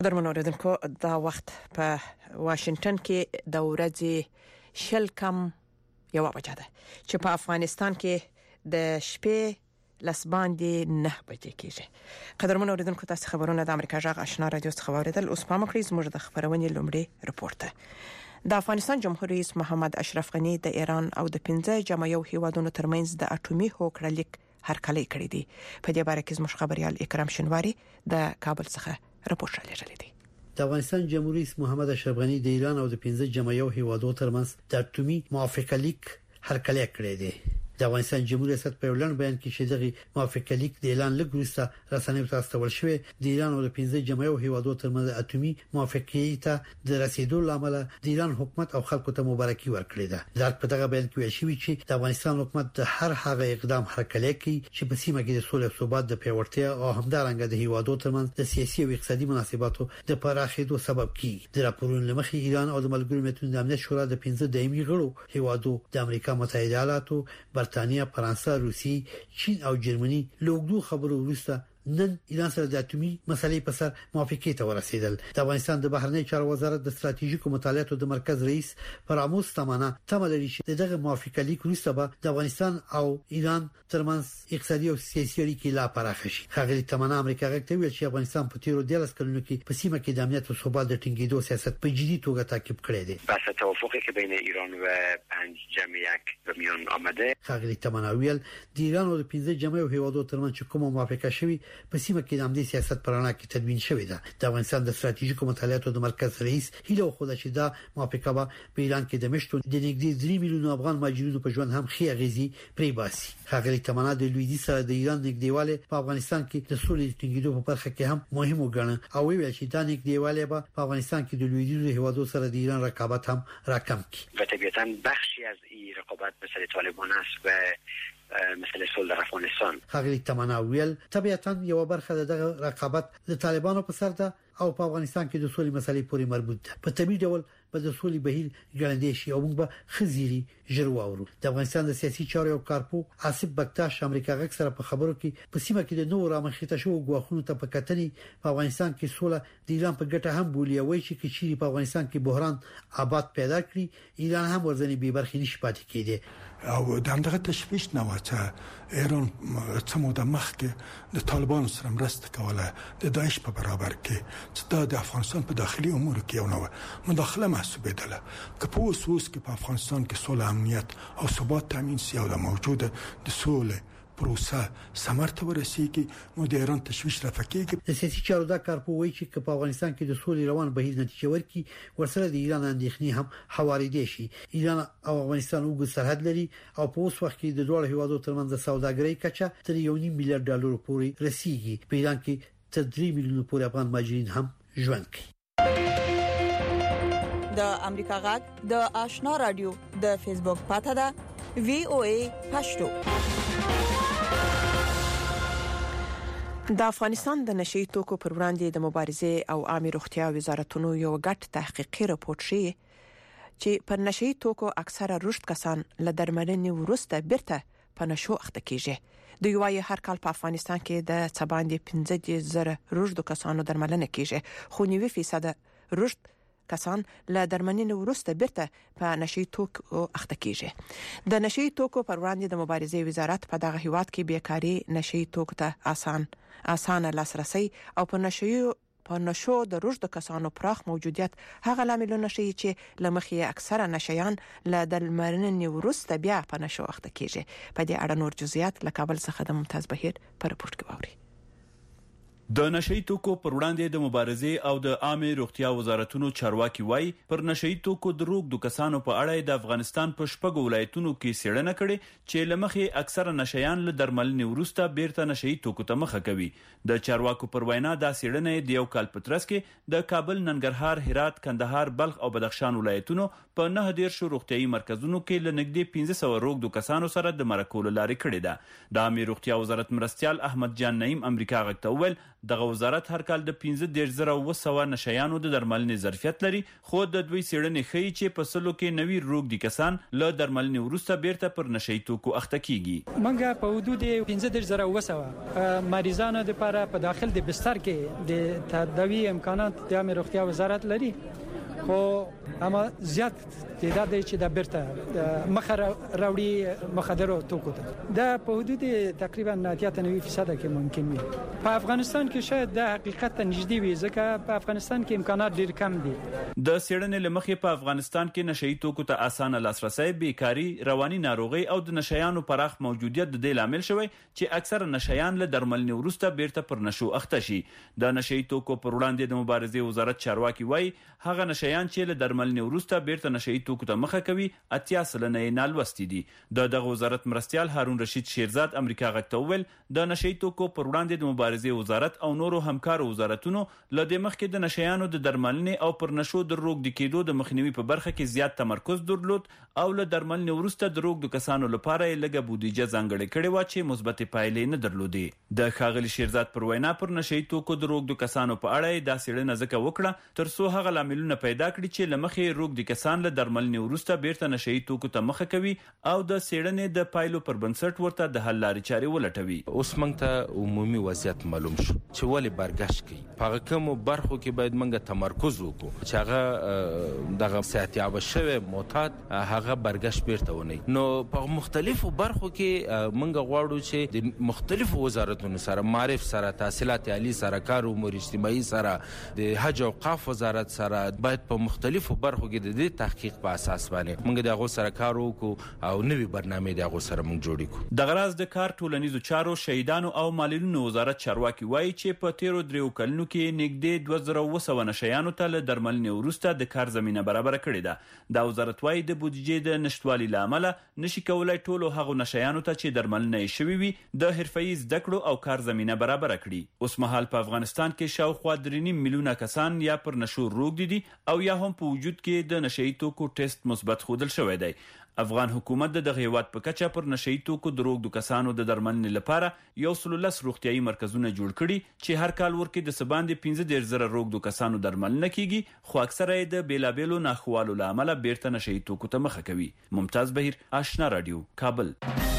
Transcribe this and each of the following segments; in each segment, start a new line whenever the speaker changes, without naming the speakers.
درمن اوریدونکو دا وخت په واشنگټن کې د ورځې شل کم یو بجه ده چې په افغانستان کې د شپې لس باندې 9 بجې کېږي. قدرمن اوریدونکو تاسو خبرونه د امریکا جغ آشنا رادیو څخه اوریدل. اوس په مکړی زموږ د خبرونې لومړی رپورټ د افغانستان جمهور رئیس محمد اشرف غنی د ایران او د 15 جمعیو هیوادونو ترمنځ د اټومي هوکړه لیک هرکلی کړی دی. په دې باره کې زموږ خبريال اکرام شنواری د کابل څخه رپورټ رالیږلی دی.
د افغانستان جمهور رئیس محمد اشرف غنی د ایران او د 15 جمعیو هیوادو ترمنځ د اټومي موافقه لیک هرکلی کړی دی. د افغانستان جمهور ریاست په وړاندې بیان کې چې دغه موافقه لیک د اعلان لګوسته رسنیو ته استول شوی د ایران او د 15 جمعیو هیوادو ترمنځ اټومي موافقه ته د رسیدو لامل د ایران حکومت او خلکو ته مبارکي ورکړه ده. دا په دغه بیان کې ویل شوی چې د افغانستان حکومت د هر هغه اقدام هرکلی کوي چې په سیمه کې د سولې او ثبات د پیاوړتیا او همدارنګه د هیوادو ترمنځ د سیاسي او اقتصادي مناسباتو د پراخېدو سبب کیږي. د راپورونو لمخې ایران او د ملګرو ملتونو د امنیت شورا د 15 دایمي غړو هیوادو د امریکا متحده ایالاتو، برتانیا، فرانسه، روسي، چین او جرمني لوګدو خبرو وروسته نن ایران سره د اټومي مسلې په سر موافقه ته ورسېدل. د افغانستان د بهرنی چارو وزارت د ستراتیژیکو مطالعاتو د مرکز رئیس فراموس تمانا تملري چې دغه موافقه لیک وروسته به د افغانستان او ایران ترمنځ اقتصادي او سیاسي اړیکې لا پراخ شي. خغلی تمانا امریکا غوښتي ویل چې افغانستان په تیرو 13 کلونو کې په سیمه کې د امنیت او ثبات د ټینګېدو سیاست په جدي توګه تعقیب کړی دی.
بحث توافقی که بین ایران و 5 جمعیک به میان آمده.
خغلی تمانا ویل د ایران او د 15 جمعیو هیوادو ترمنځ کومه موافقه شوی په سیمه کې د سیاست پرانا کې تدوین شوې ده. د افغانستان د ستراتیژیکو مطالعاتو د مرکز رئیس هیله خوده چې دا موافقه په ایران کې د مشتو د نږدې 3 میلیون افغان مهاجرینو په ژوند هم خې اغیزي پری باسي. خغلی تمانا د لویدي سره د ایران نږدېواله په افغانستان کې د سولې ټینګېدو په برخه کې هم مهم وګڼه او ویل چې دا نږدېواله په افغانستان کې د لویدي هیوادو سره د ایران رقابت هم راکم کړي.
طبیعتاً بخشی از این رقابت مثل طالبان است و مثل صلح در افغانستان.
خغلی تمانا ویل طبیعتاً یو برخه د رقابت د طالبانو په سر ده او په افغانستان کې د سولې مسلې پورې مربوط ده. په طبيعي ډول په د سولې بهیر ګړندې شي او موږ به خزيري ژر واورو. د افغانستان د سیاسي چارو کارپو آصف بکتاش امریکا غږ سره په خبرو کې په سیمه کې د نور رامخېته شو غواخونو ته په کتنې په افغانستان کې سوله د ایران په ګټه هم بولی وای چې کچيري په افغانستان کې بحران آباد پیدا کړي ایران هم ورځنی به برخې نشي پاتې کېده.
او دغه تشویش نه وته ایران څمو د مخ کې د طالبان سره مرسته کوله د داعش په برابر کې چې د افغانستان په داخلي امور کې یو نوې مداخله محسوبه ده. که په اوس کې په افغانستان کې صلح، امنیت او ثبات تامین شي او د موجوده د صلح پروسه ثمرته ورسیږي نو د ایران تشویش رافقېږي.
د سیاسي چارو د کارپو وایي چې په افغانستان کې د سولې روان بهیر نتیجه ورکړي ورسره د ایران اندېښنې هم حواریدي شي. ایران او افغانستان وګړي سرحد لري او په اوس وخت کې د دوه هیوادو ترمنځ د سوداګرۍ کچه تر 1.5 میلیارډ ډالر پورې رسیدي. په ایران کې تر 3 میلیون پورې افغان مهاجرین هم ژوند کوي.
د امریکا غږ د آشنا رادیو د فیسبوک پاڼه ده VOA پښتو.
د افغانستان د نشئی توکو پر وړاندې د مبارزې او عامه روغتیا وزارتونو یو غټ تحقیقي راپور شي چې پر نشئی توکو اکثره رشد کسان له درملنې وروسته بیرته په نشو اخته کیږي. د یوای هر کال په افغانستان کې د څباندې 15,000 رشد کسانو درملنه کیږي، خو 90% رشد کسان له درملنې وروسته بیرته په نشئی توکو اخته کیږي. د نشئی توکو پر وړاندې د مبارزې وزارت په دغه هیواد کې بیکاری نشئی توکو ته اسانه لاسرسي او په نشو د رشد کسانو پراخ موجودیت هغه لاملونه شي چې لمخې اکثره نشيان له درملنې وروسته بیا په نشو اخته کیږي. په دې اړه نور جزئیات له کابل څخه د ممتاز بهیر په رپورت کې واوري.
د نشئی توکو پر وړاندې د مبارزې او د عامه روغتیا وزارتونو چارواکي وای پر نشئی توکو د روغ د کسانو په اړه د افغانستان په شپږ ولایتونو کې څېړنه کړې چې لمخې اکثره نشيان له درملنې وروسته بیرته نشئی توکو ته مخه کوي. د چارواکو پر وینا دا څېړنه د یو کال په ترڅ کې د کابل، ننګرهار، هرات، کندهار، بلخ او بدخشان ولایتونو په 9 روغتیايي مرکزونو کې له نږدې 1500 روغ د کسانو سره د مرکو لارې کړې ده. د عامه روغتیا وزارت مرستيال احمد جان نعیم امریکا غږ ته وویل دغه وزارت هر کال د 15200 نشيانو د درملنې ظرفیت لري، خو د دوی څېړنې ښیي چې په سلو کې 90 روږدي کسان له درملنې وروسته بیرته پر نشي توکو اخته کیږي.
منګه په حدود 15200 مریضانو لپاره په داخل د بستر کې د تداوی امکانات د عامه روغتیا وزارت لري، خو اما زیات تعداد چې د بیرته مخه راوړي مخدرو توکو ته د په حدود تقریبا 90% کې ممکن وي. په افغانستان کې شاید د حقیقت نږدې وي، ځکه په افغانستان کې امکانات ډیر کم دي.
د څېړنې لمخې په افغانستان کې نشئی توکو ته اسانه لاسرسي، بیکاری، رواني ناروغي او د نشيانو پراخ موجودیت د دې لامل شوی چې اکثره نشيان له درملنې وروسته بیرته پر نشو اخته شي. د نشئی توکو پر وړاندې د مبارزې وزارت چارواکي وایي هغه نشيان چې له درملنې وروسته بیرته نشئی توکو ته مخه کوي 80% یې نالوستي دي. دغه وزارت مرستيال هارون رشید شیرزاد امریکا غږ ته وویل د نشئی توکو پر وړاندې د مبارزې وزارت او نورو همکارو وزارتونو له دې مخکې د نشيانو د درملنې او پر نشو د روږدي کېدو د مخنیوي په برخه کې زیات تمرکز درلود او له درملنې وروسته د روږدو کسانو لپاره یې لږه بودیجه ځانګړې کړې و چې مثبت پایلې نه درلودې. د ښاغلي شیرزاد پر وینا پر نشئی توکو د روږدو کسانو په اړه یې دا څېړنه ځکه وکړه ترڅو هغه لاملونه پیدا کړي چې لمخې روږدي کسان له درملنې وروسته بیرته نشئی توکو ته مخه کوي او د څېړنې د پایلو پر بنسټ ورته د حل لارې چارې ولټوي.
اوس موږ ته عمومي وضعیت معلوم شو چې ولې برګشت کوي. په هغه کومو برخو کې باید موږ تمرکز وکړو چې هغه دغه صحتیاب شوی معتاد هغه برګشت بیرته ونی. نو په مختلفو برخو کې موږ غواړو چې د مختلفو وزارتونو سره، معرف سره، تحصیلات عالی سره، کار امور اجتماعي سره، د حج او اوقاف وزارت سره باید په مختلفو برخو کې د دې تحقیق په اساس باندې موږ د هغو سره کار وکړو او نوې برنامې د هغو سره موږ جوړې کړو.
د غراز د کار ټولنیزو چارو، شهیدانو او معلولینو وزارت چارواکي وایي چې په تیرو 3 کلونو کې نږدې 2200 نشيانو ته له درملنې وروسته د کار زمينه برابر کړې ده. دا وزارت وایي د بودیجې د نشټوالي لامل نشي کولای ټولو هغو نشيانو ته چې درملنه یې شوی وي د حرفه‌ای زده کړو او کار زمينه برابر کړي. اوس مهال په افغانستان کې شاوخوا 3.5 میلیونه کسان یا پر نشو روږدي دي او یا هم په وجود کې د نشئی توکو ټیسټ مثبت ښودل شوی دی. افغان حکومت د دغه هیواد په کچه پر نشئی توکو د روږدو کسانو د درملنې لپاره 110 روغتیايي مرکزونه جوړ کړي چې هر کال ورکې د سباندې 15000 روږدو کسانو درملنه کیږي، خو اکثره یې د بیلابیلو ناخوالو لامل بیرته نشئی توکو ته مخه کوي. ممتاز بهیر، آشنا رادیو، کابل.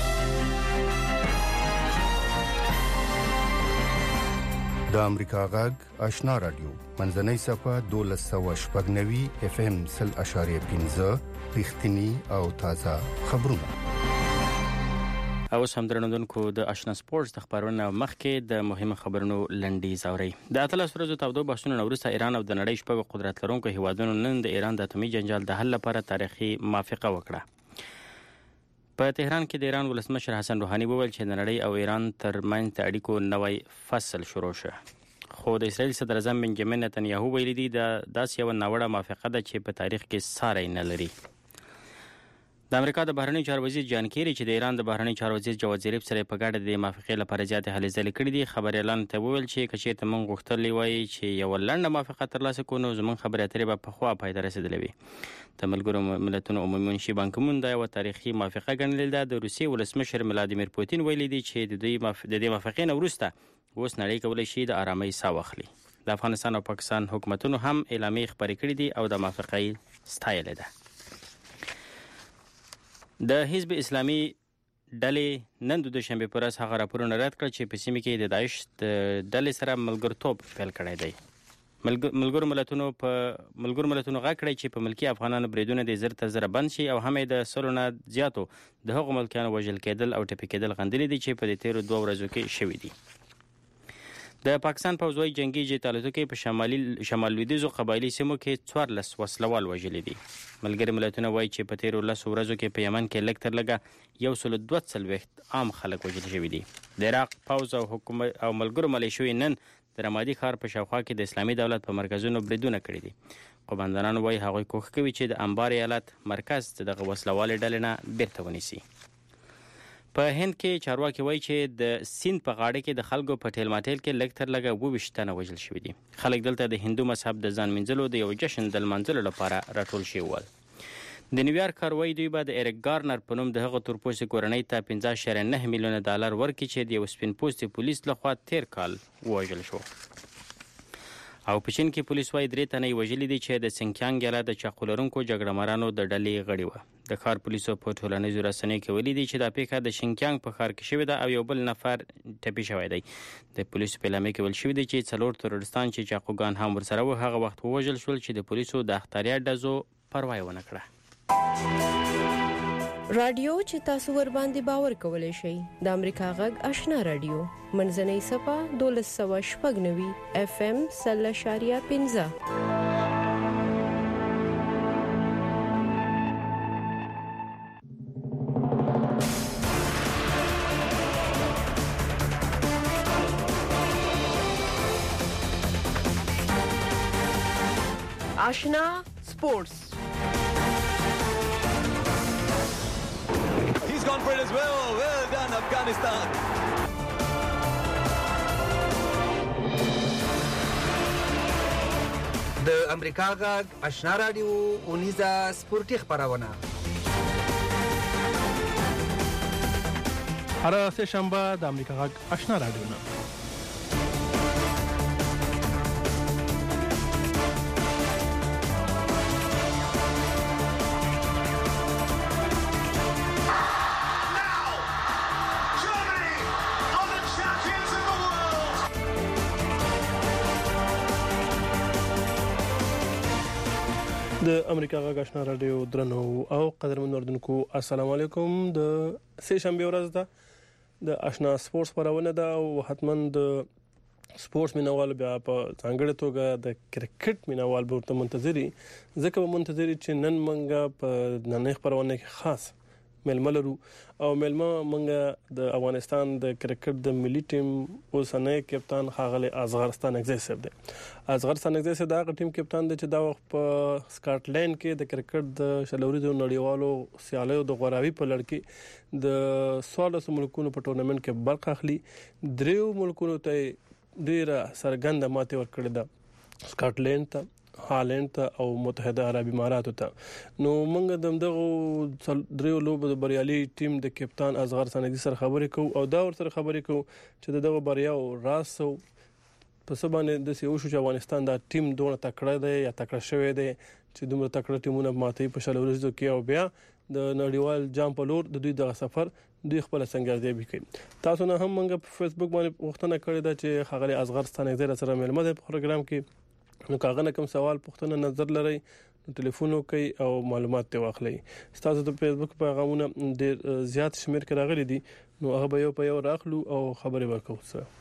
د امریکا غږ آشنا رادیو منځنۍ صفه 1290 FM 0.5 رښتینی او تازه خبرونه.
اوس هم درنوونکو د آشنا سپورتس د خبرونو مخکې د مهمه خبرونو لنډیز اوري. د اتلس ورځو تودو بحثونو وروسته ایران او د نړۍ شپږ قدرت لرونکو هیوادونو نن د ایران د اتومي جنجال د حل لپاره تاریخي موافقه وکړه. په تهران کې د ایران ولسمشر حسن روحاني وویل چې د نړۍ او ایران ترمنځ د اړیکو نوی فصل شروع شو. خو د اسرائیل صدر اعظم بنجامین نتنیاهو ویلي دی د داسې یو ناوړه موافقه ده چې په تاریخ کې ساری نه لري. د امریکا د بهرنی چارو وزیر جان کیری چې د ایران د بهرنی چارو وزیر جواد ظریف سره په ګډه د موافقې لپاره زیاتې هلې ځلې کړې دي، خبريالانو ته وویل چې کچې ته مونږ غوښتلې وای چې یو لنډه موافقه ترلاسه کړو نو زموږ خبرې اترې به په خوا پای ته رسیدلې وي. د ملګرو ملتونو عمومي منشي بان کی مون دا یو تاریخي موافقه ګڼل ده. د روسیې ولسمشر ولادیمیر پوتین ویلي دی چې د دې موافقې نه وروسته اوس نړۍ کولای شي د آرامۍ ساه واخلي. د افغانستان او پاکستان حکومتونو هم اعلامیه خبرې کړې دي او د موافقې ستایلې ده. د حزب اسلامي ډلې نن د دوشنبه پر ورځ هغه راپورونه رد کړ چې په سیمه کې د داعش ډلې سره ملګرتوب پیل کړی دی. ملګرو ملتونو غږ کړی چې په ملکی افغانانو بریدونه د زر تر زر بند شي او هم د سلونه زیاتو د هغو ملکیانو وژل کېدل او ټپي کېدل غندلې دي چې په دې تیرو 2 ورځو کې شوي دي. د پاکستان پوځوي جنگي جیټ الوتکې په شمال لویدیځو قبایلی سیمو کې 14 وسلوال وژلي دي. ملګري ملتونه وایي چې په تیرو 10 ورځو کې په یمن کې لږ تر لږه 142 عام خلک وژل شوي دي. د عراق پوځ او حکومت او ملګرو ملیشوي نن د رمادي ښار په شاوخوا کې د اسلامي دولت په مرکزونو بریدونه کړي دي. قومندانان وایي هغوی کوښښ کوي چې د انبار ایالت مرکز دغه وسلوالې ډلې نه بیرته ونیسي. په هند کې چارواکي وایي چې د سیند په غاړه کې د خلکو په ټیل ماټیل کې لږ تر لږه 22 تنه وژل شوي دي. خلک دلته د هندو مذهب د ځان منځلو د یو جشن د لمانځلو لپاره راټول شوي ول. د نیویارک کاروي دوی به د ایریک ګارنر په نوم د هغه تورپوستي کورنۍ ته 15.9 میلیونه ډالر ورکړي چې د یو سپین پوستي پولیس لخوا تیر کال ووژل شو. او په چین کې پولیس وايي 3 تنه وژلي دي چې د سنکیانګ ایالت د چاقو لرونکو جګړه مارانو د ډلې غړي وو. د ښار پولیسو په ټولنیزو رسنیو کې ویلي دي چې دا پیښه د شینکیانګ په ښار کې شوې ده او یو بل نفر ټپي شوی دی. د پولیسو په اعلامیه کې ویل شوي دي چې 4 تروریستان چې چاقوګان هم ورسره وو هغه وخت ووژل شول چې د پولیسو د اختیاري ډزو پروا یې ونه کړه.
رادیو چې تاسو ور باندې باور کولای شئ د امریکا غږ آشنا رادیو منځنۍ صفه 1290 FM 0.15.
آشنا سپورتس.
He's gone for it as well. Well done, Afghanistan.
د امریکا غږ آشنا رادیو اونیزه سپورتي خبرونه
هر سه شنبه د امریکا غږ آشنا رادیو نه د امریکا غږ آشنا رادیو درنو او قدرمن اوردونکو السلام علیکم. د سه شنبه ورځ ده د آشنا سپورتس خبرونه ده او حتما د سپورتس مینوال بیا په ځانګړې توګه د کرکټ مینوال به ورته منتظري ځکه به منتظري چې نن منګه په نننۍ خبرونه کې خاص ملمه لرو او ملمه منګه د افغانستان د کرکټ د ملي ټیم اوسنۍ کپتان ښاغلی اصغر ستانکزی صاحب دی. اصغر ستانکزی صاحب د هغه ټیم کپتان دی چې دا وخت په سکاټلند کې د کرکټ د شلوريزو نړیوالو سیالیو د غوراوي په لړ کې د 16 ملکونو په ټورنمنت کې برخه اخلي. 3 ملکونو ته ډیره سرګنده ماته ورکړه ده، سکاټلند ته، هالند ته او متحده عرب اماراتو ته. نو موږ دغه 3 لوبو د بریالي ټیم د کپتان اصغر ستانکزی سره خبرې کوو او دا ورسره خبرې کوو چې دغه بریا او راز په سبانه د سیو شو چې افغانستان دا ټیم دونه تکړه دی یا تکړه شوی دی چې دومره تکړه ټیمونه ماته په شلوريزو کې او بیا د نړیوال جام په لور د دوی دغه سفر دوی خپل څنګه کوي. تاسو نه هم موږ په فیسبوک باندې وختونه کړی دا چې ښاغلی اصغر ستانکزی سره ملمه ده په پروګرام کې. نو کاغه کوم سوال پوښتنه نظر لري نو ټلیفون وکي او معلومات ته واخلي. تاسو د فیسبوک پیغامونه ډیر زیات شمیر کې راغلي دي نو هغه به یو په یو راخلو او خبرې ورکوو. سره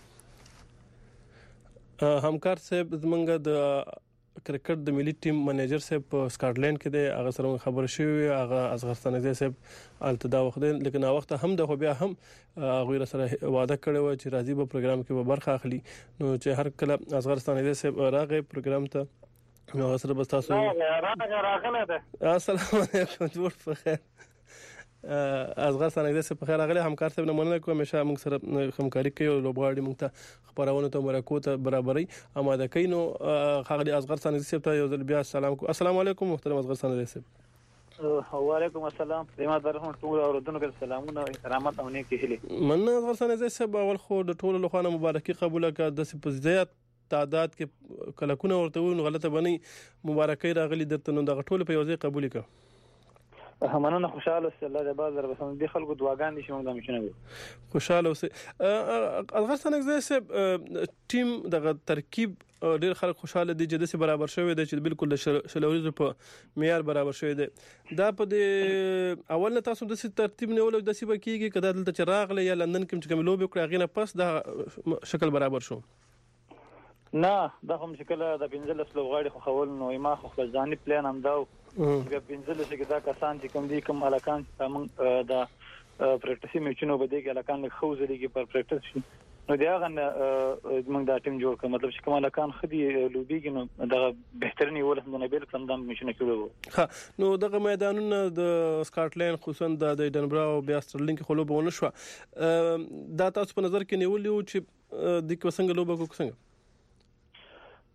همکار صاحب زمونږ د کرکټ د ملي ټیم منیجر صاحب په سکاټلند کې دی، هغه سره خبر شوی هغه اصغر ستانکزی صاحب التدا وخت دی لیکن هغه وخت هم د بیا هم هغه سره وعده کړی و چې راځي په پروګرام کې به برخه اخلي. نو چې هر کله اصغر ستانکزی صاحب راغی پروګرام ته نو سره بس تاسو
راغله ده.
السلام علیکم، جوړ په خیر. اصغر ستانکزی صاحب په خیر راغلی. همکار صاحب نه مننه کوم همیشه موږ سره همکاري کوي او لوبغاړي موږ ته خبرونه ته مرکو ته برابرۍ اماده کوي. نو ښاغلی اصغر ستانکزی صاحب ته یو ځل بیا السلام علیکم محترم اصغر ستانکزی صاحب.
وعلیکم السلام. زموږ درهم ټول اوردونکو ته سلامونه او احترامات او نیکی هیلې.
مننه اصغر ستانکزی صاحب. اول خو د ټولو لخوا مبارکي قبول کړه د سپزیات تعداد کې کلکونه ورته ونه غلطه بني مبارکي راغلي درته نو د ټولو په یو ځای قبول کړه.
همانه خوشاله اوسه الله دې باز در بسم دي خلکو دعاګان دي چې موږ د مشنه
خوشاله اوسه. اصغر ستانکزی صاحب ټیم دغه ترکیب ډیر خلک خوشاله دي چې د سي برابر شوی دی چې بالکل د شلوريزو په معیار برابر شوی دی. دا په د اول نه تاسو د سي ترتیب نیول د سي بکیږي کدا دلته چې راغله یا لندن کې چې کوم لوب وکړه غینه پس د شکل برابر شو.
نه دا هم چې کله د 15 لوبغاړي خو خول نو ما خو ځاني پلان هم دا بیا 15 کې دا کسان چې کوم دي کوم الکان چې دا پریکټیس میچونو بده کې الکان له خوځلي کې پر پریکټیس شي نو دا غن موږ دا ټیم جوړ کړ مطلب چې کوم الکان خدي لوبيږي نو دا بهترنی ول هم نه بیل کم دم میشنه کړو.
ها نو دغه میدانونه د سکاټلند خصوصا د ایډنبرا او بیا سترلینګ کې خلوب ونه شو. دا تاسو په نظر کې نیولیو چې د کوڅنګ لوبه کو څنګه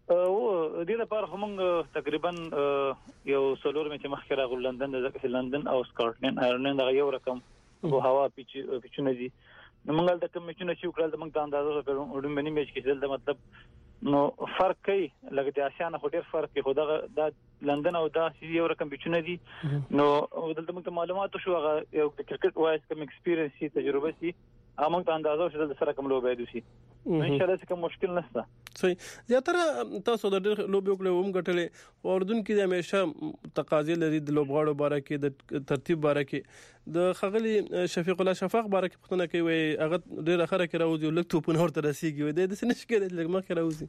او د دې لپاره موږ تقریبا یو سولور میچ مخکې راغلو لندن او سکاټلند ایرلند دا یو رقم او هوا پیچونه دي نو موږ د کوم میچونه چې وکړل موږ ته اندازه کړو وډم باندې میچ کې د مطلب نو فرق کوي لکه د آسیا نه ډېر فرق کوي خو دا لندن او دا یو رقم پیچونه دي نو دلته موږ معلومات شو هغه یو کرکټ وایس کوم ایکسپیرینس سي تجربه سي موږ ته اندازه شو د سره کوم لوبې دي سي ان شاء الله کوم مشکل نشته
صحیح زیاتره تاسو د ډېر لوبې وکړې هم ګټلې اوردون کې د همیشه تقاضې لري د لوبغاړو باره کې د ترتیب باره کې د خغلی شفیق الله شفاق باره کې پښتنه کوي هغه ډېر اخره کې راوځي لکه توپونه ورته رسیږي د دې نشي کېدل لکه مخ راوځي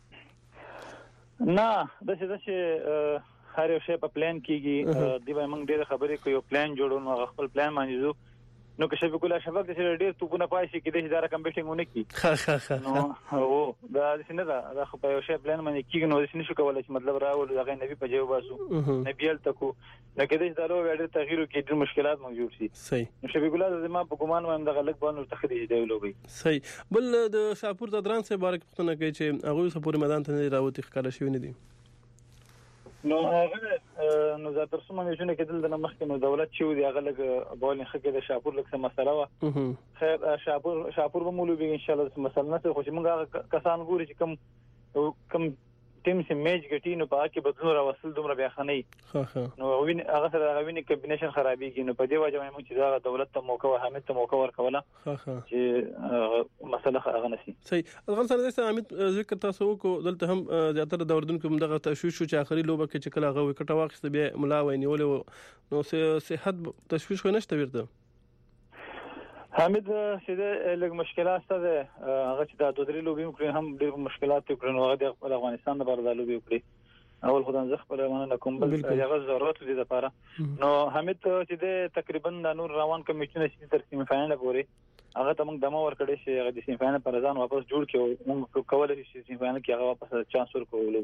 نه د څه هر یو شی په پلان کېږي دی موږ ډېر خبرې کوي یو پلان جوړو نو خپل پلان باندې زو نو که شفیق الله شفاق د ډېر توپونه پای شي کې د اداره کمپیټینګونه کی نو او دا څنګه دا خو په یو شی پلان باندې کېږي نو د نشو کولای چې مطلب راول هغه نبی په جواب واسو نبیل تکو لکه د دالو وړ تغییر کې د مشکلات موجود شي
صحیح
شفیق الله زما په ګمان وایم د غلط باندې تخریج دی لوبي
صحیح بل د شاپور د دران سره بارک پښتنه کوي چې هغه سپوري میدان ته راوتی ښکارا شوی نه دي
نو هغه نو زه تر څو مې جوړ کېدل د مخکې نو دولت چې دی هغه لګ بولینګ خکې د شاپور لکه مسله وا خیر شاپور به مولوي ان شاء الله مسله نه خو چې موږ کسان ګوري چې کم ټیم سي میچ ګټي نو په کې بدلون راوصل دومره بیا خنۍ نو وین هغه سره غوینه کمبینیشن خرابېږي نو په دې وجه موږ چې دا دولت ته موقع حامد ته موقع ورکوله چې مسله هغه نشي
صحیح افغانستان د حامد ذکر تاسو کو دلته هم زیاتره د اردن کوم دغه تشویش چې اخري لوبه کې چې کله هغه وکټه واخیسته بیا ملا وینیول نو صحت تشویش خو نشته ورته
حامد چې له مشکلات سره هغه چې د دوه لوبي وکړي هم ډېر مشکلات وکړي نو هغه د افغانستان لپاره د لوبي وکړي اول خدای زه خپل مننه کوم بل هغه ضرورت دي لپاره نو حامد چې تقریبا د نور روان کمیټونه چې تر سیمه فائنل پورې هغه ته موږ دمو ورکړې شي هغه د سیمه فائنل پر ځان واپس جوړ کړو موږ کولای شو سیمه فائنل کې هغه واپس چانس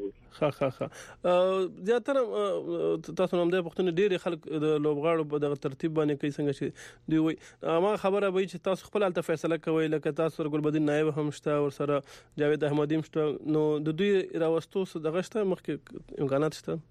ورکړو
زیاتره تاسو هم د پښتون ډېر خلک د لوبغاړو په دغه ترتیب باندې کوي څنګه چې دی وي ما خبره وای چې تاسو خپل الته فیصله کوي لکه تاسو ګلبدین نائب هم شته او سره جاوید احمدی هم شته نو د دوی راوستو دغه شته مخکې امکانات شته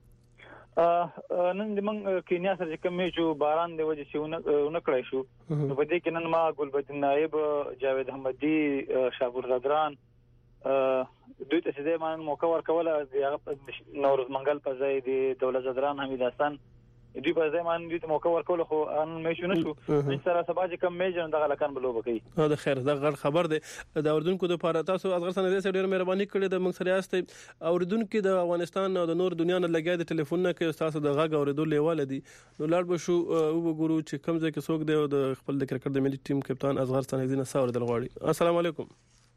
نن د من کینیا سره کوم میچو باران دی وجه چې ونه کړای شو نو په دې کې نن ما ګلبدین نائب جاوید احمدی شاپور غدران دوی ته چې د مان موقع ورکوله د نوروز منګل په ځای د دولت زدران حمید حسن دوی په ځای مان دوی ته موقع ورکول خو ان میچو نشو ان سره سبا چې کوم میچ دغه لکان بلوب کوي
دا خیر دا غړ خبر دی د اردن کو د لپاره تاسو افغانستان د ډېر مهرباني کړې د موږ سره یاست اردن کې د افغانستان او د نور دنیا نه لګیا د ټلیفون نه کې تاسو د غږ اوریدو لیواله دي نو لاړ به شو وګورو چې کوم ځای کې څوک دی او د خپل د کرکټ د ملي ټیم کپتان اصغر سنیدین ساور دل غواړي السلام علیکم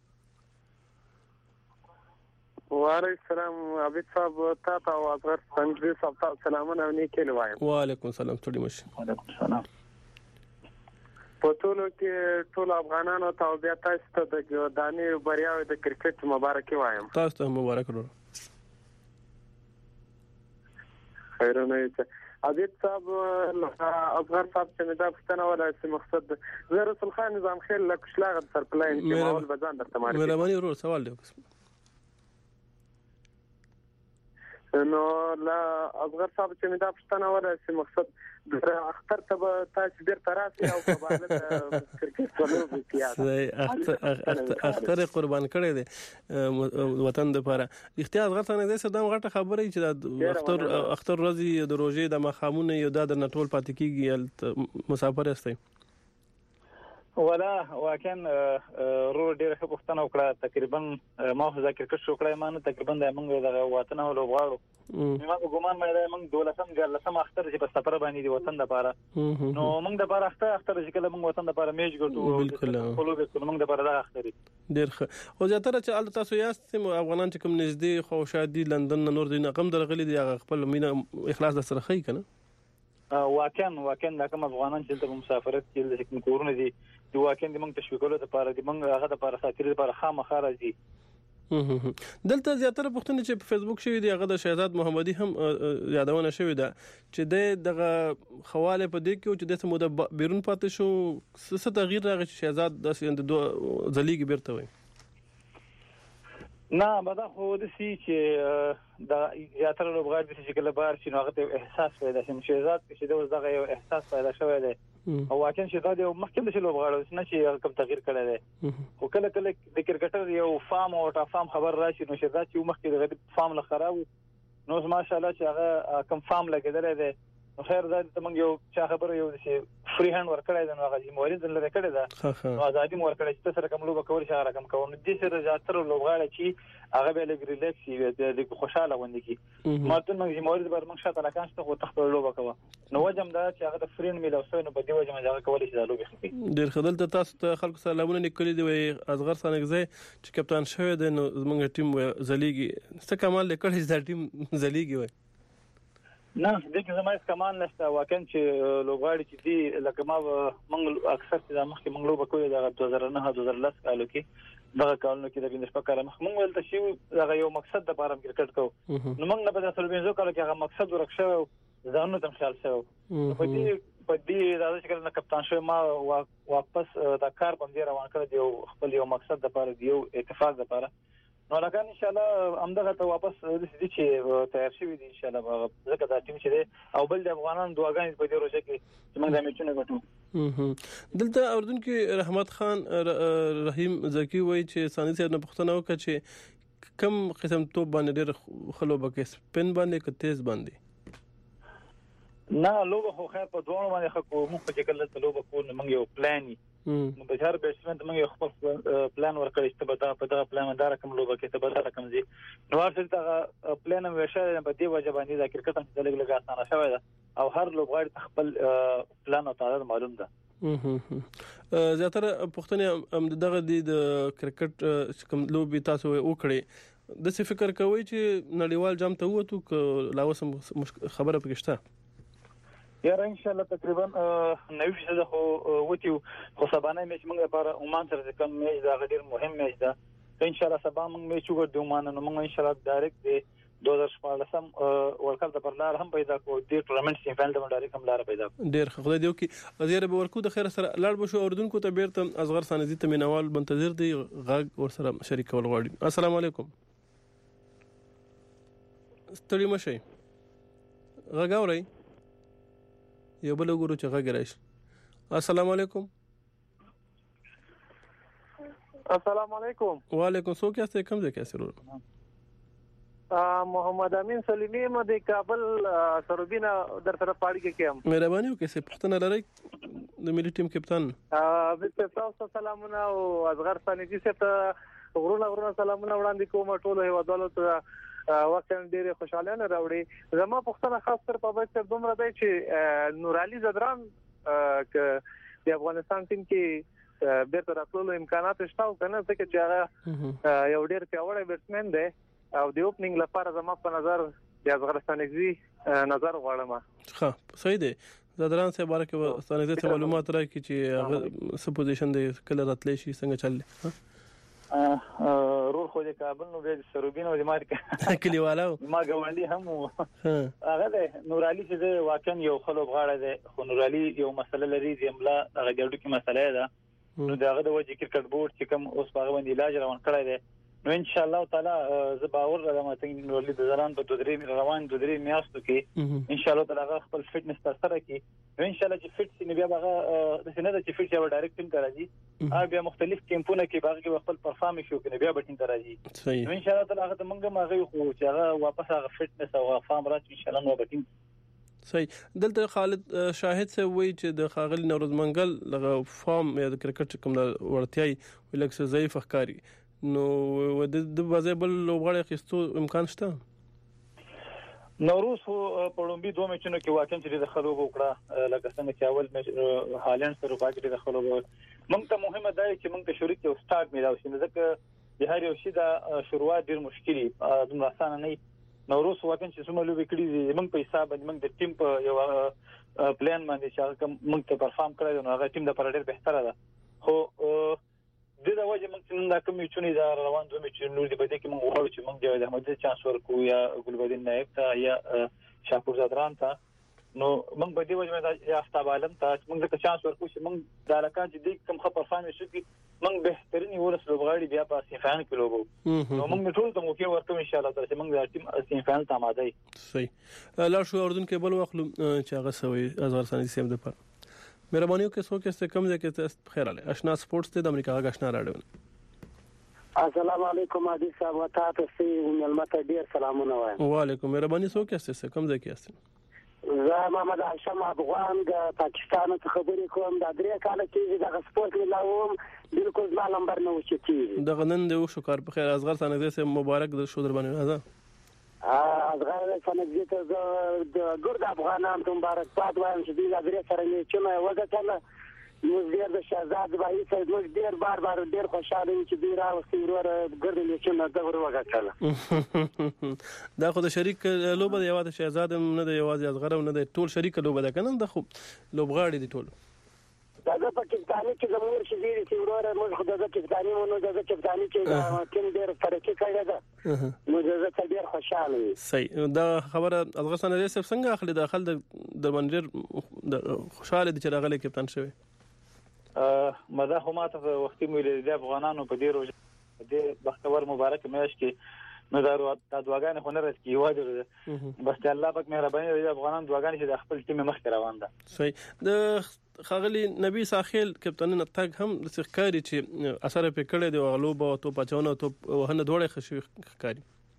وعلیکم السلام عبید صاحب تاسو او اصغر سنجری صاحب تاسو سلامونه نیکه لوایم
وعلیکم السلام ټول مشه
وعلیکم السلام
په ټولو کې ټول افغانانو ته بیا تاسو ته د دانی بریاوي د کرکټ مبارکي وایم
تاسو ته مبارک ورو
خیرونه عبید صاحب اصغر صاحب چې مدا پښتنه ولا چې مقصد زه رسول خان نظام خیل لکشلاغ سرپلاین چې ماول بزان درته ماري
مهرباني ورو سوال دی
نو لا اصغر صاحب چې مدا پښتنه ولا چې مقصد در اختر ته تاسو ډیر تراسي او په باندې کرکټ ولوبي کیاده
اختر قربان کړی دی وطن د لپاره اختیار غلطه نه ده صدام غټه خبره چې اختر ورځي د روزي د مخامونه یو د نټول پاتې کیږي مسافر استي
ولا واکن رو ډیر ښه پښتنه وکړه تقریبا ما خو ذکر کړ شو کړای مانه تقریبا د موږ د وطن او لوغاړو موږ ګومان مې موږ دولتم ګرلسم اختر چې په سفر باندې د وطن لپاره نو موږ د لپاره اختر چې کله موږ وطن لپاره میچ ګټو
بالکل
موږ د لپاره اختر
ډیر ښه او زیاتره چې تاسو یاست افغانان چې کوم نږدې خو شادي لندن نور دي رقم درغلي دي خپل مینه اخلاص د سره خی کنه
واکن دا کوم افغانان چې د مسافرت کې د کوم کورونه دي د واکن د موږ تشویقولو لپاره د موږ هغه لپاره ساتري لپاره خامخا راځي
دلته زیاتره پښتون چې په فیسبوک شوی دی هغه د شهزاد محمدي هم یادونه شوی ده چې دغه خواله په دې کې چې د سمو د بیرون پاتې شو څه تغییر راغی چې شهزاد د ځلیږي بیرته وي
نه مدا خو د سي چې دا زیاتره لوبغاړي چې کله بار شي نو هغه احساس پیدا شي مشهزات چې دا دغه یو احساس پیدا شوی دی او واقعا چې دا د مخکې د لوبغاړو نه چې کوم تغییر کړی دی خو کله کله د کرکټر یو فارم او ټا فارم خبر راشي نو شهزاد چې مخکې د فارم له خراب نو ماشاءالله چې هغه کوم فارم لګیدل دی نو خیر دا موږ یو چا خبره یو چې فری هاند ورکړی دی نو هغه مورید لري کړی دا نو ازادي مور کړی چې سره کوم لوب کول شي رقم کوم د سره زیاتره لوبغاړي چې هغه به لګ ریلیکس وي د خوشاله وندي کی ماته موږ مورید بر موږ شاته لکان څه خو تخپل لوب کوه نو وجم دا چې هغه د فرین میلو سره نو په دی وجم هغه کول شي دا لوب خفي
ډیر خدل ته تاسو خلکو سلامونه نکړي دی اصغر سانګزي چې کپتان شوی دی نو موږ ټیم زلیږي څه کمال لیکل چې دا ټیم زلیږي وي
نه دغه زمایس کمان نشته واکن چې لوبغاړي چې دی لکه ما منګل اکثر چې مخکې منګلو بکوي د 2009 2010 کالو کې دغه کالونو کې د بینش په کار مخ ولته شی دغه یو مقصد د بارم کرکټ کو نو موږ نه په 2020 کالو کې هغه مقصد ورکښو ځانو تم خیال شو په دې راځي چې کله کپتان شوی ما واپس دا کار باندې روان کړ دی خپل یو مقصد د لپاره دی اتفاق د لپاره نو لکه ان شاء الله امدغه ته واپس د دې چې تیار شوی دي ان شاء الله ځکه دا ټیم چې دی او بل د افغانانو دعاګانې په دې روزه کې چې موږ د میچونه غټو
دلته اردن کې رحمت خان رحیم زکی وایي چې ثاني صاحب نه پوښتنه وکړه چې کم قسم توپ باندې ډېر خلو بکې سپین باندې که تیز باندې
نه لوبه خو خیر په دوه باندې خو موږ په شکل ته لوبه کوو موږ یو پلان نو به هر بیټسمن ته موږ خپل پلان ورکړی چې په دا پلان باندې رقم لوبه کې ته به رقم زی نو ورته دا پلان وشه په دې وجه باندې دا کرکټ هم د لګ اسانه شوی دا او هر لوبغاړي خپل پلان او تعداد معلوم ده
زیاتره پښتنه دغه د کرکټ کوم لوبي تاسو وکړي د څه فکر کوي چې نړیوال جام ته وته ک لاوسم خبره پکښته
یا ان شاء الله تقریبا 90% خو وتی خو سبانه میچ موږ لپاره عمان سره کوم میچ دا غیر مهم میچ ده ان شاء الله سبا موږ میچ وګورو عمان نو موږ ان شاء الله ډایرکټ دی 2014 ورلد کپ د پرلار هم پیدا کو د ټورنمنت سیم فائنل د ډایرکټ هم لار پیدا
ډیر خدای دیو کې وزیر به ورکو د خیر سره لاړ بشو اردن کو ته بیرته اصغر سانزي ته مینوال منتظر دی غاګ ور سره شریک ول غواړي السلام علیکم ستړي مشي غاګ اوري یو بل ګورو چې غږ راشي السلام علیکم
السلام علیکم
وعلیکم سو کیسے کم سے کیسے رو
محمد امین سلیمی د کابل سروبینا در طرف پاړی کې کیم
مهرباني وکړئ پښتنه لري د ملي ټیم کپتان
تاسو سلامونه او اصغر سانجي ته غرونه سلامونه وړاندې کوم ټول هیوادوالو ته وخت ډېر خوشاله نه راوړي زما پښتنه خاص تر په وخت دومره دی چې نور علي زدران ک د افغانستان ټیم کې بیرته راتلو امکانات شته او کنه ځکه چې هغه یو ډېر پیاوړی بیټسمن دی او د اوپننګ لپاره زما په نظر د افغانستاني نظر غواړم
ښه صحیح دی زدران سره باره کې ستانه ته معلومات راکړي چې هغه څه پوزیشن دی کله راتلی شي څنګه چل
رول خو د کابل نو د سروبین او د مارکه
کلیوالو
ما ګوندی هم هغه د نور علي چې واقعا یو خلوب غاړه ده خو نور علي یو مسله لري د املا هغه ګډو کې مسله ده نو دغه د وجه کرکټ بورډ چې کوم اوس هغه باندې علاج روان کړی دی نو ان شاء الله تعالی زه باور لرم چې نور علي د ځلان په دوه میاشتو کې ان شاء الله تعالی هغه خپل فټنس تر کې نو ان شاء الله چې فټ سي بیا هغه د سینې د چې فټ یو ډایرکټ ټیم راځي هغه بیا مختلف کیمپونه کې باغ خپل پرفارمنس شو کنه بیا به ټیم راځي نو ان شاء الله تعالی هغه موږ هغه خو چې هغه واپس هغه فټنس او فارم راځي ان شاء الله نو به ټیم
صحیح دلته خالد شاهد سه وی چې د خاغلی نوروز منګل لغه فارم یا د کرکټ کوم ورتیای ولکس ضعیف ښکاری نو د بازبل لوبغاړي خستو امکان شته
نوروز په لومبي دوه میچونو کې واقعا چې د خلوب وکړه لکه څنګه چې اول میچ هالند سره باقي د خلوب موږ ته مهمه ده چې موږ ته شروع کې سٹارټ میلاو شي ځکه د هر یو شي د شروعات ډیر مشکلي دومره اسانه نه نوروز واقعا چې څومره لوبي کړي موږ په حساب باندې موږ د ټیم په یو پلان باندې چې موږ ته پرفارم کړی نو هغه ټیم د پر ډیر بهتره ده خو د وجه موږ څنګه کوم چونی دا روان دوه میچونو د بده کې موږ وایو چې موږ د احمد چانس ورکو یا ګلبدین نایب ته یا شاپور زدران ته نو موږ په دې وجه یا افتاب عالم ته موږ د چانس ورکو چې موږ د علاقه چې د کوم خبر فهم شو کې موږ بهترین ولس لوبغاړي بیا په سیمه فاینل کې لوبو نو موږ ټول ته موقع ورکوم ان شاء الله تر څو موږ د ټیم سیمه فاینل ته آماده یو.
صحیح. لا شو اردن کې بل وخت چې هغه سوي ازغر ثاني سیم د پر مهرباني وکړئ څوک است کم ځای کې بخیر علي آشنا سپورتس ته د امریکا غا آشنا راډیو.
السلام علیکم عادی صاحب وتعالى سي ملمت ډیر سلامونه وایم.
وعلیکم مهرباني څوک است کم ځای کې است؟
زه محمد هاشم افغان د پاکستان څخه خبرې کوم. د 3 کال کې د سپورت ملاوم بالکل ما نمبر نه وچتی
د غنن د شو کار په خیر ازغر ثاني سه مبارک د شو در باندې راځه.
ازغر ثاني ته د ګرد افغانان ته مبارکباد وایم چې د 3 سره نه چې وګټله نو ډیر د شهزاد بای سید نو ډیر بار ډیر خوشاله چې دی راوستي ورور ګرد لیچنه د ور وګټله.
دا خو د شریک لوبه دی یوازې شهزاد نه دی یوازې ازغر نه دی ټول شریک لوبه ده کنه د خو لوبغاړي دي ټول.
دا د پاکستاني چې زموږ شي دي چې ورور موږ خو د پاکستاني مونږ د پاکستاني چې ټیم ډیر ترقی کړی ده نو زه ډیر خوشاله یم.
صحیح. دا خبره ازغر ثاني سه څنګه اخلي داخل د منډر خوشاله دي چې راغلي کپتان شوی.
مده هم ته وختي مې د افغانانو په ډیرو د بختور مبارک میاش کې نو دا دعاګانې خو نه راځي یوازې بس الله پاک مهرباني د افغانان دعاګانې چې د خپل ټیم مخ روان ده.
صحیح. د خاغلی نبی ساحل کپتان نتاګ هم د ښکاری چې اثر په کړه دی غلوب او تو پچاونه تو وهنه دوړې خشي ښکاری.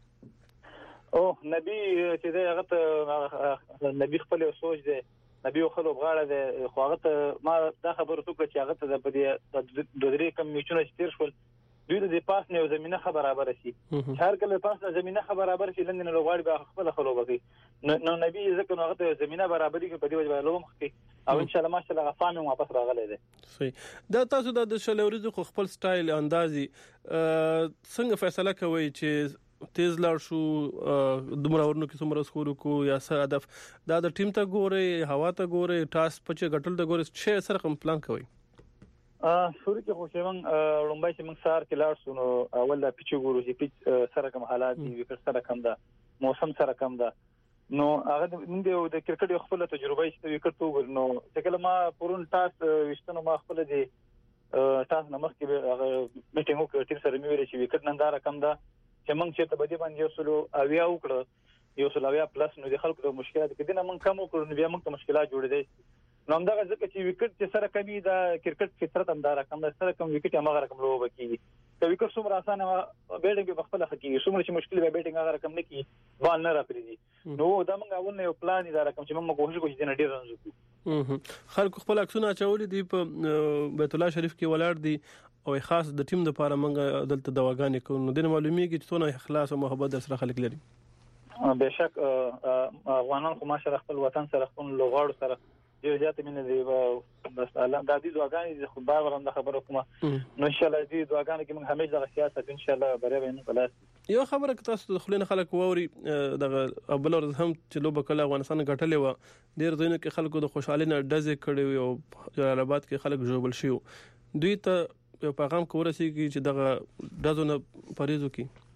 او نبی چې هغه نبی خپل سوچ دی نبی خو غاړه ده خو هغه ما دا خبره وکړه چې هغه ته د بده د درې کم میچونه چې تیر شول دوی د پاس نه زمينه برابر شي هر کله پاس زمينه برابر شي لندن لوغاړي به خپل خلوبه کوي نو نبی ځکه هغه ته زمينه برابرۍ کې په دې وجه لوم کوي او ان شاء الله ماشاءالله غفامه واپس راغلی دی.
صحیح. دا تاسو د شلوريزو خو خپل سټایل اندازي څنګه فیصله کوي چې تیز لار شو دومره ورنو کې څومره سکور کو یا څه هدف دا د ټیم ته ګوري هوا ته ګوري ټاس پچ غټل ته ګوري چې سره کوم پلان کوي.
شروع کې خو شوم لومبای چې موږ سار کې لاړ سو نو اول د پیچو ګورو چې پیچ سره کوم حالات دي وکړ سره کم ده موسم سره کم ده نو هغه موږ د کرکټ خپل تجربه چې وکړو ګور نو چې کله ما پرون ټاس وشتنو ما خپل دي ټاس نمخ کې هغه میټینګ وکړ ټیم سره مې ویل چې وکټ ننداره کم ده چې موږ چې ته بده باندې وسلو اویا وکړو یو سلاویا پلس نو د خلکو د مشکلات کې دنه موږ کم وکړو نو بیا موږ ته مشکلات جوړ دي نو همدا ځکه چې وکټ چې سره کوي دا کرکټ فطرت انداره کم ده سره کوم وکټ هغه رقم لوبه کیږي که وکټ څومره اسانه بیټینګ په خپل حقيقي څومره چې مشکل به بیټینګ هغه رقم نه کی بال نه راپریږي نو دا موږ اول نه یو پلان دا رقم چې موږ کوشش کوو چې نه ډیر رنځو
خلکو خپل عکسونه اچولي دي په بیت الله شریف کې ولاړ دي او خاص د ټیم د لپاره موږ دلته دواګانې کوو نو د معلومیږي چې څونه اخلاص او محبت سره خلک لري.
بهشک افغانان خو ماشاءالله خپل وطن سره خپل لوغاړو سره ډیر زیات مینه دی بس الله د دې دعاګانې خو بار ورنده خبره کوم نو ان شاء الله دې دعاګانې کې موږ همیشه د سیاست ان شاء الله بری به نه خلاص.
یو خبره که تاسو د خلینو خلک ووري د ابل ورځ هم چې لوب کله افغانستان غټلې و ډیر ځینو کې خلکو د خوشحالي نه ډزې کړي او جلال آباد کې خلک جوړبل شي دوی ته یو پیغام کورسي چې دغه دزونه پریزو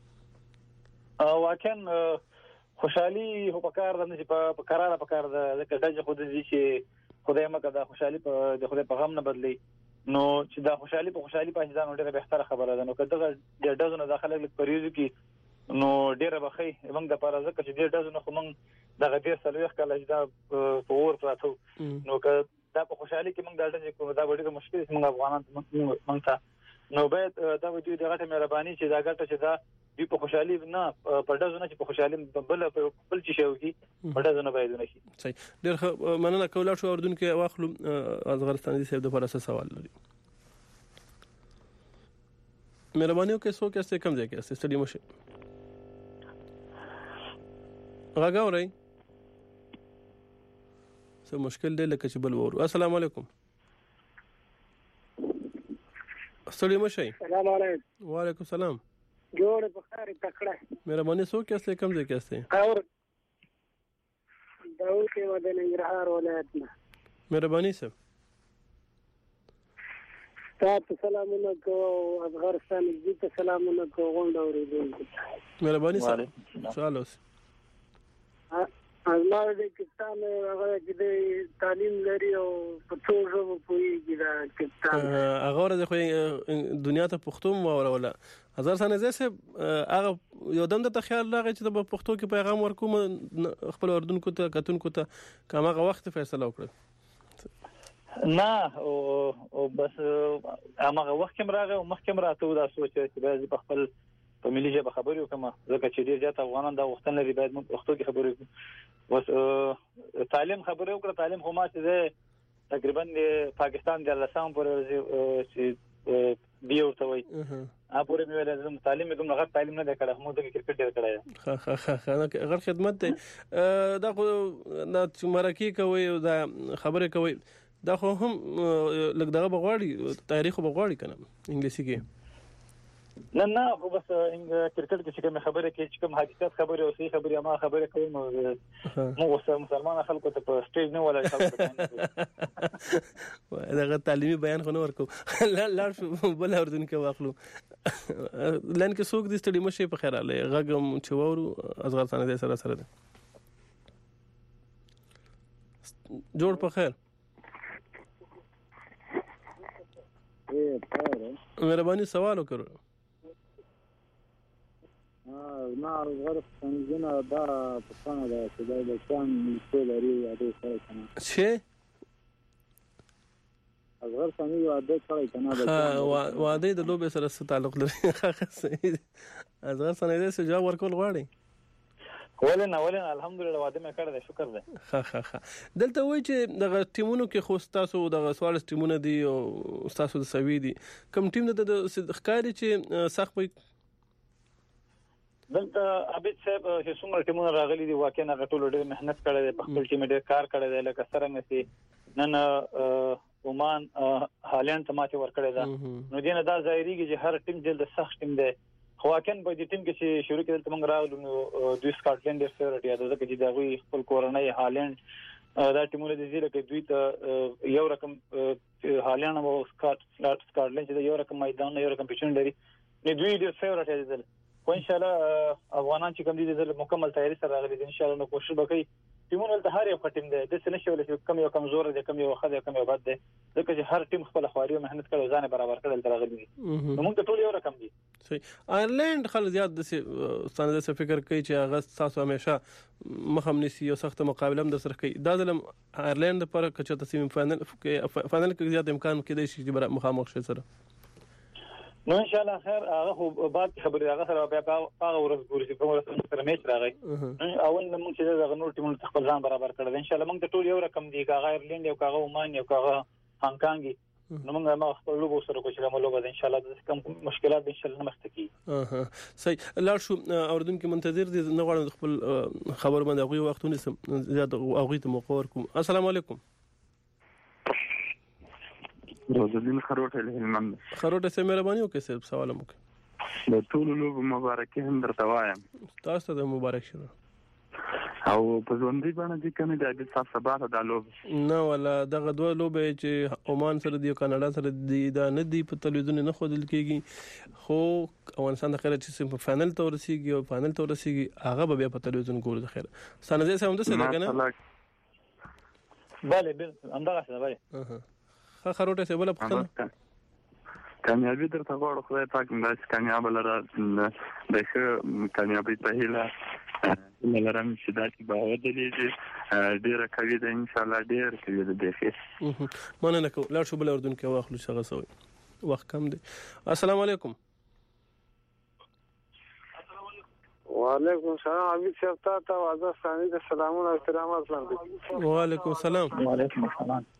کې
واقعا خوشحالي هو پکار د نه په قرار پکار د کډه خو د چې خدای مکه د خوشحالي په د خدای پیغام نه بدلی نو چې د خوشحالي په خوشحالي ځان ډیره بهتره خبره ده نو کله د دزونه داخله لیک پریزو کې نو ډیره بخي موږ د پاره ځکه چې ډیر دزونه خو موږ د غدیر سلويخ کله چې دا په اور پاتو نو که دا په خوشحالي کې موږ دلته کوم دا ډیره مشکل موږ افغانان موږ ته نو باید دا دوی د غټه مهرباني چې دا ګټه چې دا دی په خوشحالي نه په دزونه چې په خوشحالي بل چې شوی په دزونه باید نه شي.
صحیح. ډیر مننه کولا شو اردن کې واخلو ازغرستاني صاحب د لپاره سوال لري. مهرباني وکړئ څوک یې کم ځای کې است ستړي مشه راګاورئ څه مشکل دی لکه چې بل ورو. السلام علیکم. ستړي مشه.
السلام علیکم.
وعلیکم السلام.
جوړ په خیر تکړه
مهرباني څوک یې کم ځای کې است
اور داوود کې ودان ننګرهار ولایت نه
مهرباني صاحب
تاسو سلامونه کو افغانستان دې ته سلامونه کو غونډه ورېدل
مهرباني صاحب سوال اوس
ازمار د کپتان هغه چې تعلیم لري او په څو ژبو پوهیږي دا کپتان
هغه ورته خو دنیا ته پښتو وروله هزار سنه زه هغه یو دم د خیال راغی چې د پښتو کې پیغام ورکوم خپل اردوونکو ته کتونکو ته کومه وخت فیصله وکړه
نه او بس هغه وخت کې راغی او مخکې راته دا سوچ چې باید په خپل په ملي ژبه خبرې وکم ځکه چې ډیر زیات افغانان دا وختن لري باید موږ پښتو کې خبرې وکړو بس تعلیم خبرې وکړه تعلیم خو ما چې تقریبا د پاکستان د لسام پورې چې بیا ورته وای پورې مې ویل زم تعلیم کوم هغه تعلیم نه کړه موږ د کرکټ ډیر کړه غیر خدمت ته دا خو د مرکی کوي دا خبرې کوي دا خو هم لږ دغه بغواړي تاریخ بغواړي کنه انګلیسي کې نه خو بس کرکټ کې چې کوم خبره کې چې کوم حقیقت خبره او صحیح خبره ما خبره کوم نو مسلمان خلکو ته په سټیج نه ولا
دغه تعلیمي بیان خو نه ورکو لاړ شو بل اردن کې واخلو لن کې څوک د سټډي مشه په خیر اله غږم چې وورو اصغر ثانه سره سره جوړ په خیر مهرباني سوال وکړو
ما غرف څنګه دا په څنګه دا چې دا څنګه څه لري اته څه کنه
څه
غرف څنګه اته څه کنه
دا واده د لوبه سره څه تعلق لري ازغر څنګه دې جواب ورکول غواړي
ولن الحمدلله واده مې کړی شکر ده
دلته وای چې د ټیمونو کې خو تاسو د سوال ټیمونه دي او تاسو د سوي دي کوم ټیم د ښکاری چې سخت وي
دلته عبید صاحب چې څومره ټیمونه راغلي دي واقعا هغه ټول ډېر مهنت کړی دی په خپل ټیم ډېر کار کړی دی لکه څنګه چې نن عمان هالند ته ماته ور کړی دا نو دینه دا ظاهريږي چې هر ټیم دلته سخت ټیم دی خو واقعا په دې ټیم کې چې شروع کېدل ته موږ راغلو نو دوی سکاټلند ډېر فیورټ یاد ده چې دا غوي خپل کورنۍ هالند دا ټیمونه دي چې دوی ته یو رقم هالند او سکاټلند چې یو رقم میدان یو رقم پېچون لري نو دوی ډېر فیورټ یاد دي خو ان شاء الله افغانان چې کوم دي د مکمل تیاری سره راغلي دي ان شاء الله نو کوشش وکړي ټیمونه ته هر یو ټیم دی د څه نشي ولې چې کم یو کمزور دي کم یو خدای کم یو بد دي ځکه چې هر ټیم خپل خواري او مهنت کوي ځان برابر کړل تر راغلي نو موږ ته ټول یو رقم دي
صحیح آیرلند خل زیات د ستانه د فکر کوي چې هغه تاسو همیشه مخم نسی یو سخت مقابله هم د سره کوي دا ځل آیرلند پر کچته سیمه فاینل کې زیات امکان کېدای شي چې مخامخ شي سره
نو ان شاء الله خیر هغه خو بعد خبرې هغه سره بیا هغه ورځ ګوري چې کوم ورځ سره میچ راغی اول موږ چې دا نور ټیمونه خپل ځان برابر کړل ان شاء الله موږ ټول یو رقم دي کاغه ایرلند یو کاغه عمان یو کاغه هانګ کانګ نو موږ ما خپل لوبو سره کوشش کوو ان شاء الله د کوم مشکلات ان شاء الله مخته کی
صحیح لاړ شو اردن کې منتظر دي نه غواړم خپل خبر باندې هغه وختونه زیات هغه ته موقع ورکوم السلام علیکم
روزالین خروټه هلمند
خروټه سه مهرباني وکړئ صاحب سوال مو
د ټول لوب مبارکي هم درته وایم
تاسو ته مبارک شه
او په ژوندۍ باندې د کنه د صاحب سبا د لوب
نه ولا دغه دوه لوبې چې عمان سره دی او کاناډا سره دی دا نه دی په تلویزیون نه خودل کېږي خو افغانستان د خیر چې په فائنل ته ورسیږي او فائنل ته ورسیږي هغه به په تلویزیون ګوري د خیر سنځه سم ده څه ده
کنه bale همدغه څه bale
خروټه څه بل پخنه
کامیابی درته غواړم خدای پاک مې کامیاب لره د ښه کامیابی په هیله لرم چې دا چې باور دلېږي ډیره کوي ده ان شاء الله ډیر کوي ده د ښه
مننه کوم لاړ شو بل اردن کې واخلو څنګه سوي وخت کم دی السلام علیکم
وعلیکم السلام عبید صاحب ته واځه ثاني د سلامونه او احترامات لاندې
وعلیکم السلام
وعلیکم السلام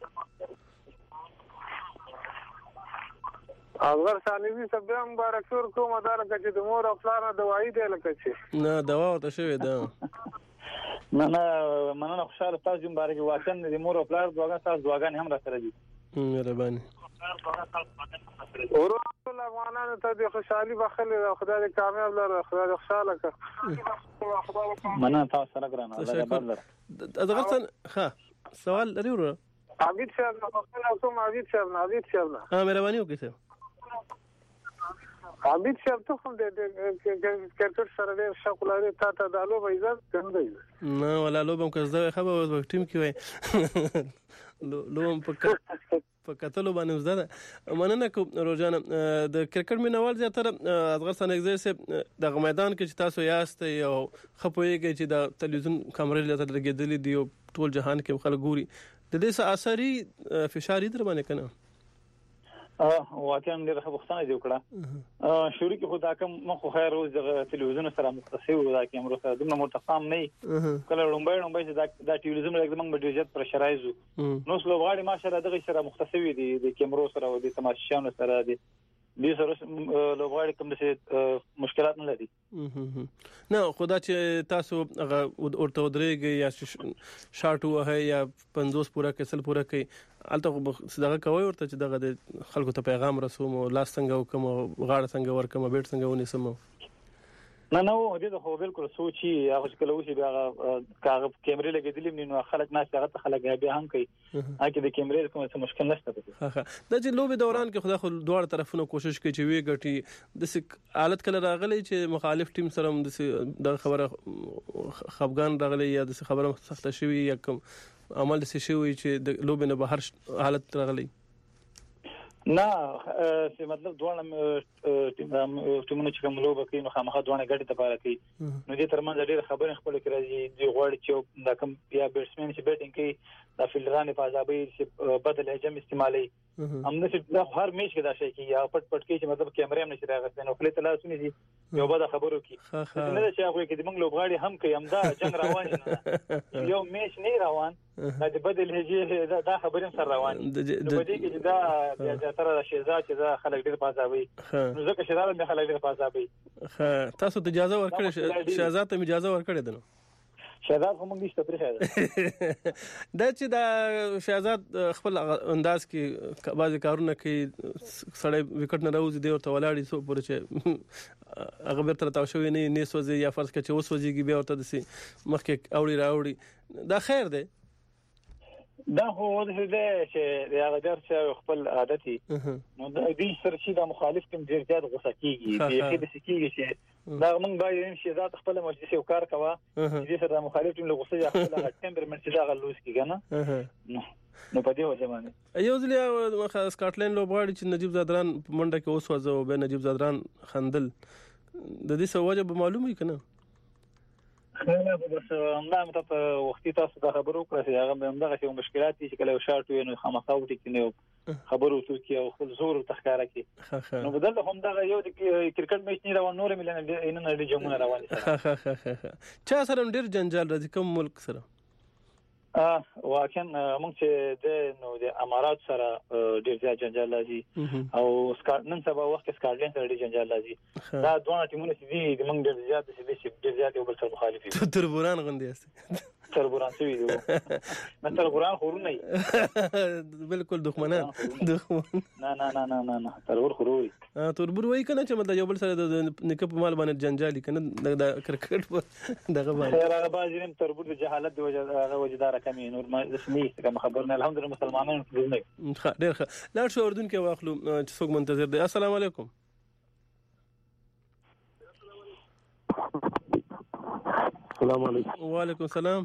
اگر ثانوي سبه مبارک ور کوم دا لکه چې د مور او پلار دوايي دی لکه چې
نه دوا ورته شوی ده
نه مننه خوشاله تاسو مبارک واچن د مور او پلار دواګان تاسو دواګان هم را سره دي
مهرباني
ورول افغانانو ته د خوشحالي بخله خدای دې کامیاب لره خدای دې خوشاله کړه
مننه تاسو سره ګرانه الله دې بدل
دغه ښه سوال لري ورو
عبید صاحب نو کوم عبید صاحب
مهرباني وکړئ
حمید صاحب ته هم د کرکټ سره ډېر شوق لري ته د لوبه عزت کوم دی
نه ولا لوبم کزده خبر په ټیم کې وای لوبم په کتلو باندې زده مننه کوم روزانه د کرکټ مینوال زیاتره اصغر سنگزی سه د میدان کې چې تاسو یاست یو خپويږي چې د تلویزیون کیمرې لته لګېدلې دی ټول جهان کې خلک ګوري د دې اثري فشار در باندې کنه
واقعا ډېر ښه بوختنه دی وکړه شروع کې خدا کوم مخ خیر روز د تلویزیون سره مختصي و دا کیمرو سره دغه متفاهم نه کله لومبای چې دا تلویزیون لکه موږ ډېر زیات پرشرایزو نو سلوغاړي ماشاءالله دغه سره مختصي دي د کیمرو سره او د تماشاشانو سره دي دې سره لوغاړي کوم څه مشکلات نه لري
نه خدا چې تاسو ورته ودرېږي یا شارټ وه یا 50 پورا کسل پورا کوي الته دغه کوي ورته چې دغه د خلکو ته پیغام رسوم او لاس څنګه وکم غاړه څنګه ورکم بیٹ څنګه ونیسم
نه دې خو بالکل سوچي هغه چې کله وشي بیا کاغه کیمرې لګېدلې نو خلک ناس هغه خلک بیا هم کوي هغه د کیمرې کوم څه مشکل نشته د
چې لوبي دوران کې خدا خو دوه طرفونو کوشش کوي چې وی ګټي د حالت کله راغلی چې مخالف ټیم سره د خبره خفغان راغلی یا د خبره سخت شوی یا کوم عمل د شوی چې د لوبي نه بهر حالت راغلی
نه چې مطلب دوه ټیمونه چې کوم لوبه کوي نو خامخا دوه غټي ته پاره کوي نو دې ترمنځ ډېر خبرې خپل کړي دي غوړ چې دا کوم یا بیټسمن چې بیټینګ کوي دا فیلډران په ځابې چې بدل هجم استعمالي همدا چې هر میچ کې دا شي کې یا پټ کې چې مطلب کیمرې هم نشي راغستنه نو خپل تلاسو نه دي یو بده خبرو کې نه چې هغه کې د موږ لوبغاړي هم کوي همدا جنگ روان نه یو میچ نه روان دا بدل هجې دا خبرې سره روان دي نو دې کې دا بیا تر شهزاد چې دا خلک ډېر پازاوي نو ځکه شهزاد به خلک ډېر پازاوي
تاسو ته اجازه ورکړې شهزاد ته اجازه ورکړې ده نو
شهزاد هم موږ نشته پرې
دا چې دا شهزاد خپل انداز کې بعضی کارونه کوي سړی وکټ نه راوځي دی ورته ولاړی سو پورې چې هغه بیرته تاسو نه سوځي یا فرض کړئ چې وسوځي بیا ورته دسي مخکې اوړي راوړي دا خیر دی
دا هو د دې چې هغه درس خپل عادتي نو د دې سره چې د مخالف کوم ډیر زیات غوسه کیږي چې د سکیږي چې دا موږ باید چې ذات خپل مجلس یو کار کوا چې سره د مخالف ټیم له غوسه یا خپل ټمپرمنټ چې دا غلوس کیږي نه نو په دې وجه باندې
یو ځل سکاټلند لوبغاړي چې نجیب زادران په منډه کې اوسوځو به نجیب زادران خندل د دې سوجه به معلومه کنه
خلک بس همدا مته وختي تاسو دا خبرو کړئ چې هغه همدغه چې مشکلات دي چې کله شارټ وي نو خامخا وټی کنه خبرو تو کې او خپل زور تخکاره کې نو بدل همدغه یو د کرکټ میچ نه روان نور ملنه نه د جمهور روان
چا سره ډیر جنجال راځي کوم ملک سره
واکن موږ چې د امارات سره ډیر ځای جنجال راځي او سکاټلند سبا وخت سکاټلند سره ډیر جنجال راځي دا دوه ټیمونه چې دي موږ ډیر زیات یو بل سره مخالف دي
تربوران غوندي است
تربوران څه ویلو نه تربوران خورونه
بالکل دښمنان
نه تربور خوروري
تربور وای کنه چې مطلب یو بل سره د نکپ مال باندې جنجالي کنه د کرکټ دغه باندې
هغه بازارم تربور د جهالت د وجدار کمی نور ما اسمي کوم خبرنا الحمدلله مسلمانانو ټول نه
ډېر ښه لا شو اردن کې واخلو چې څوک منتظر دي السلام علیکم
السلام علیکم
وعلیکم السلام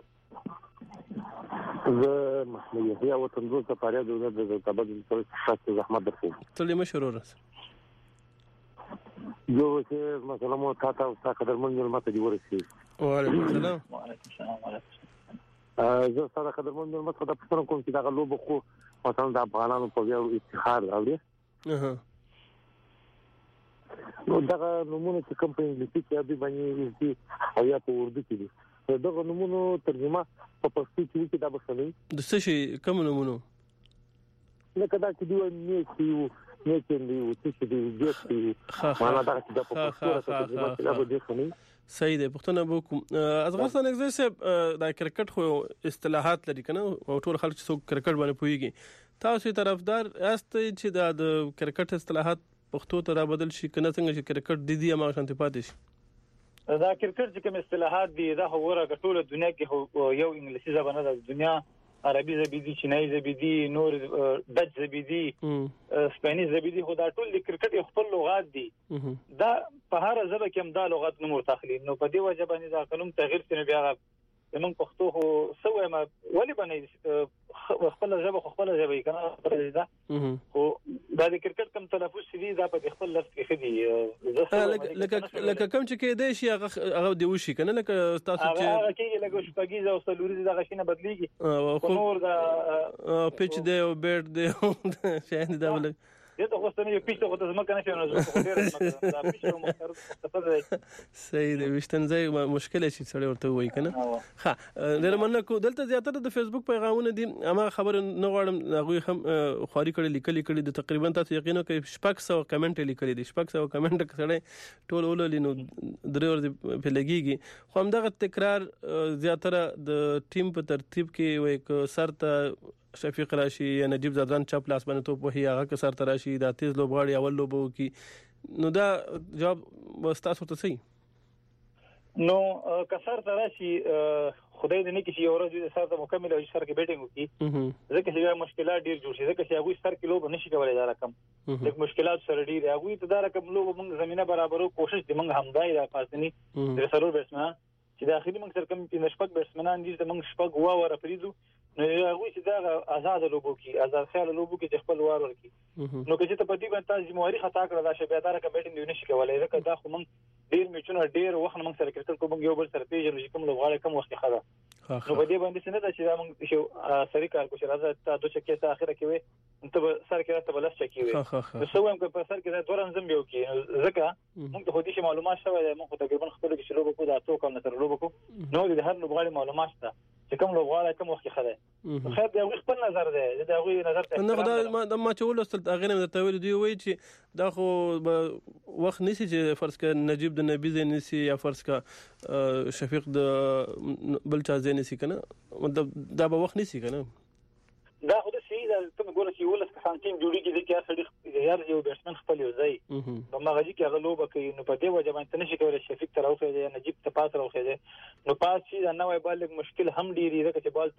زه محمد یحیی وطنزول ته فریاد د تبادل تاسو زحمت درکوم
ټول مشرور
یو چې مثلا مو تاسو قدرمن ملمت دی ورسي
وعلیکم السلام
زه سره قدرمن ملمت خدای په کوم چې دا لوب خو مثلا د افغانانو په یو افتخار راوړي نو دا نمونه چې کوم په انګلیسي کې ادي باندې دي او یا په اردو کې دي دا نمونه ترجمه په پښتو کې دا بسنه
د څه شي کوم نمونه
نه کدا چې دی نه چې دی چې دی معنا دا چې په پښتو ترجمه کې دا به ځنه
صحیح ده پښتون ابو کوم ازغستان اگزیسه د کرکټ خو اصطلاحات لري کنه او ټول خلک څو کرکټ باندې پويږي تاسو طرفدار است چې د کرکټ اصطلاحات پښتو ته را بدل شي کنه څنګه چې کرکټ د دې ما شانتي پاتې شي
دا کرکټ چې کوم اصطلاحات دي دا هوره ټول دنیا کې یو انګلیسي ژبه نه د دنیا عربي زبیدي چینایي زبیدي نور ډچ زبیدي سپانیش زبیدي خو دا ټول د کرکټ خپل لغات دي دا په هر ژبه کې هم دا لغات نوم ورتخلي نو په دې وجه باندې دا قانون تغیر شنه بیا زمونږ پښتو خو سوې ما ولې باندې خپل ژبه خپل ژبه کنه دا خو دا د کرکټ کوم تلفظ دی دا په خپل لفظ کې خدي
لکه کوم چې کې دی شي هغه دی وشي کنه لکه تاسو چې
هغه کې لکه شپږیزه او سلوري دا غشینه بدليږي خو نور دا
پیچ دی او بیټ دی شاید دا ول
دته خو ستنه یو پیچ خو ته زما کنه شنو زه خو ډیر دا پیچ مختلف دی
صحیح دی وشتنځي مشکل شي سره ورته وای کنه ها ډیر مننه کو دلته زیاتره د فیسبوک پیغامونه دي اما خبر نه غواړم هغه هم خوري کړي لیکلي د تقریبا تاسو یقینا کوي 600 کمنټ لیکلي دي 600 کمنټ سره ټول ولولینو درې ورځې په لګيږي خو هم دغه تکرار زیاتره د ټیم په ترتیب کې وای سرته شفیق راشي یا نجیب زادران چپ لاس باندې تو په هغه کې سر تراشي دا تیز لوبغاړي اول لوبو کې نو دا جواب واستاسو ته صحیح
نو کسر تراشي خدای دې نه کې یو ورځ د سر ته مکمل او سر کې بیټینګ وکي ځکه چې مشکلات ډیر جوړ شي ځکه چې هغه سر کې لوب نشي کولای دا رقم د مشکلات سره ډیر هغه ته دا رقم لوب موږ زمينه برابرو کوشش دې موږ همدای را پاسني د سرور بیسمن چې داخلي موږ سره کوم چې نشپک بیسمنان دي موږ شپک وا ور پریزو نو هغه چې دا آزاد لوبو کې آزاد خیال لوبو کې خپل وار ورکی نو که چې ته په دې باندې تاسو مواري خطا کړل دا شبيهدار کمیټ نه نشي کولای ځکه دا خو موږ ډیر میچونه ډیر وخت موږ سره کرکټ کوم یو بل سره پیژنو چې کوم لوبغاړي کوم وخت خدا نو په دې باندې څنګه چې دا موږ شو سری کار کو چې راځه ته دوه چکه ته اخره کې وي ته سر کې راته بلس چکی وي نو سو هم په سر کې دا دوران زم یو کې ځکه موږ ته خو دې معلومات شوی موږ تقریبا خپل کې لوبو کو دا تو کوم نه تر لوبو کو نو د هر لوبغاړي معلومات شته چې کوم لوبغاړي کوم وخت خدا خو دا خپل نظر دی دا غوي نظر ته
نه خدای ما چې ولستل اغه نه ته ویل دی وای چې دا خو وخت نسی چې فرض ک نجیب د نبی زین نسی یا فرض ک شفیق د بل چا زین نسی کنه مطلب دا به وخت نسی کنه
دا خو د سی دا ته ګوره چې ولس کسان ټیم جوړیږي چې هر سړي یار یو بیټسمن خپل یو ځای په مغازي کې هغه لوبه کوي نو په دې وجه باندې نشي کولای شفیق تر اوسه دی نجیب ته پات راوخی نو پات شي دا نوې بالغ مشکل هم ډیری ده چې بال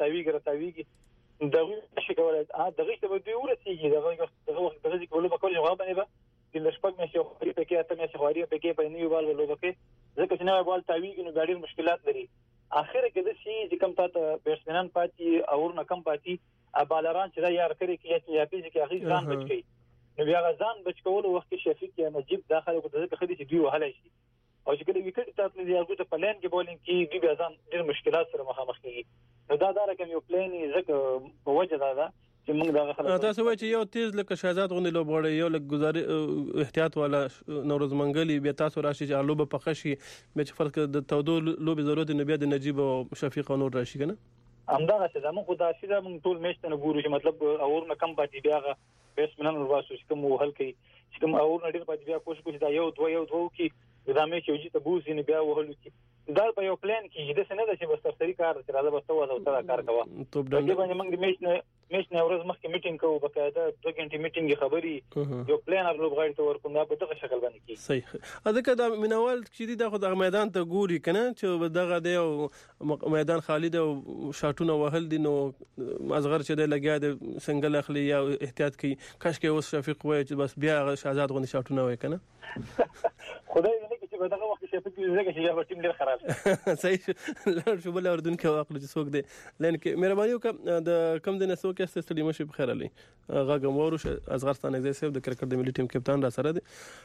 تاویږي دغه نشي کولای دغه ته به دی ورسیږي دغه وخت دغه کې لوبه کوي جواب نه به د لشپک مې شو خوري په کې اته مې شو خوري په کې په نیو بال لوبه کوي ځکه چې نوې بال تاویږي نو ډېر مشکلات لري اخر کې د سی چې کم ته بیټسمنان پاتې او ور نه کم پاتې بالران چې دا یار کړی کې یا پیږي کې هغه ځان بچ کی نو بیا ځان بچ کول وخت کې شفیق یا نجیب داخله کو ځکه خدي چې دی وهلای شي او چې کله وکټ ته تللی هغه ته پلان کې بولینګ کې دی بیا ځان ډېر مشکلات سره مخامخ کیږي نو دا رقم یو پلان ځکه په وجه دا چې موږ دا خلک
تاسو وایي چې یو تیز لکه شهزاد غونډه لوبغاړي یو لکه گزارې احتیاط والا نوروز منګلی بیا تاسو راشي چې لوبه پخشي به چې فرق د تودو لوبې ضرورت نه بیا د نجیب او شفیق نور راشي کنه
همدغه څه زموږ خو دا چې موږ ټول میچ ته ګورو چې مطلب اور نه کم پاتې بیا بیټسمنان ورسو چې کوم وهل کوي چې کوم اور نه ډیر پاتې بیا کوشش دا یو دوه کې دا میچ یو چې ته بوزي نه بیا وهل کی دا په یو پلان کې د سنده چې بس سرسری کار چې راځه بس توازو تر کار کوه
توپ
ډنګ باندې موږ میچ نه ورځ مخکې میټینګ کوو بقاعده 2 غنټې میټینګ خبري یو پلان لوبغاړي ته ورکوم دا په دغه شکل باندې کی
صحیح اځکه دا مینوال چې دا خو د میدان ته ګوري کنه چې دغه دی میدان خالی دی او شاټونه وهل دي نو ازغر چې دی لګیا دی سنگل اخلي یا احتیاط کوي کاش کې اوس شفیق وای چې بس بیا شهزاد غونډه شاټونه وای کنه
خدای دې کې چې دغه وخت شفیق زګه چې یو ټیم ډیر خراب
صحیح لړ شو بل اردن کې واقع چې څوک دی لکه کې مهرباني وکړه د کم دنه څوک است ستړي مشه بخیر علي غاګم وروش ازغرستان ایزه سیف د کرکټ د ملي ټیم کپتان را سره دی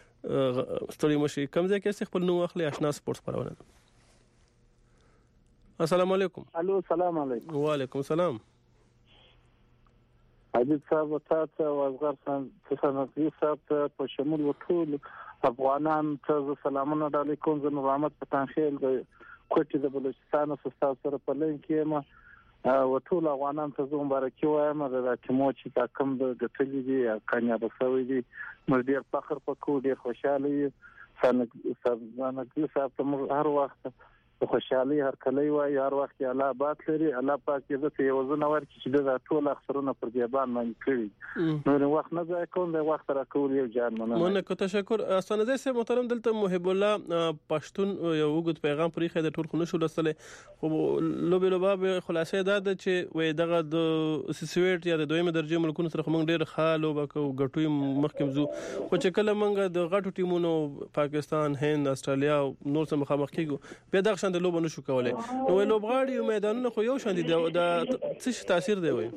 ستړي مشه کم ځای کې خپل نو اخلي آشنا سپورتس پرونه السلام علیکم
الو السلام علیکم
وعلیکم السلام
حبیب صاحب تاسو او ازغرستان څنګه صاحب په شمول وټول افغانان ته سلامونه علیکم زه رحمت پتانخیل د کوټې د بلوچستان سره سره په لین کې ما وټول افغانان ته مبارکي وایم د ټیمو چې تا کوم د ټلې دي کامیاب شوی دي موږ ډیر فخر وکړو ډیر خوشاله یو څنګه صاحب ته هر وخت خوشحالي هر کله وای هر وخت الله آباد لري الله پاک دې ته یو ځنور چې د ټول اخسرونه پر دیبان باندې کړی نو وخت نه ځای کوم د وخت را کول یو جان
مننه کو تشکر استانه زه محترم دلته محب الله پښتون یو وګت پیغام پرې خې د ټول خو نشو لسله خو لوبه لوباب خلاصې دا چې وې دغه د سویټ یا د دویمه درجه ملکونو سره موږ ډېر خالو بکو غټوي مخکم زو خو چې کله موږ د غټو ټیمونو پاکستان هند استرالیا نور سره مخامخ کیږو به دغه د لوب نشو کولای نو لوبغاړي میدانونه خو یو شان دي د څه تاثیر دی وای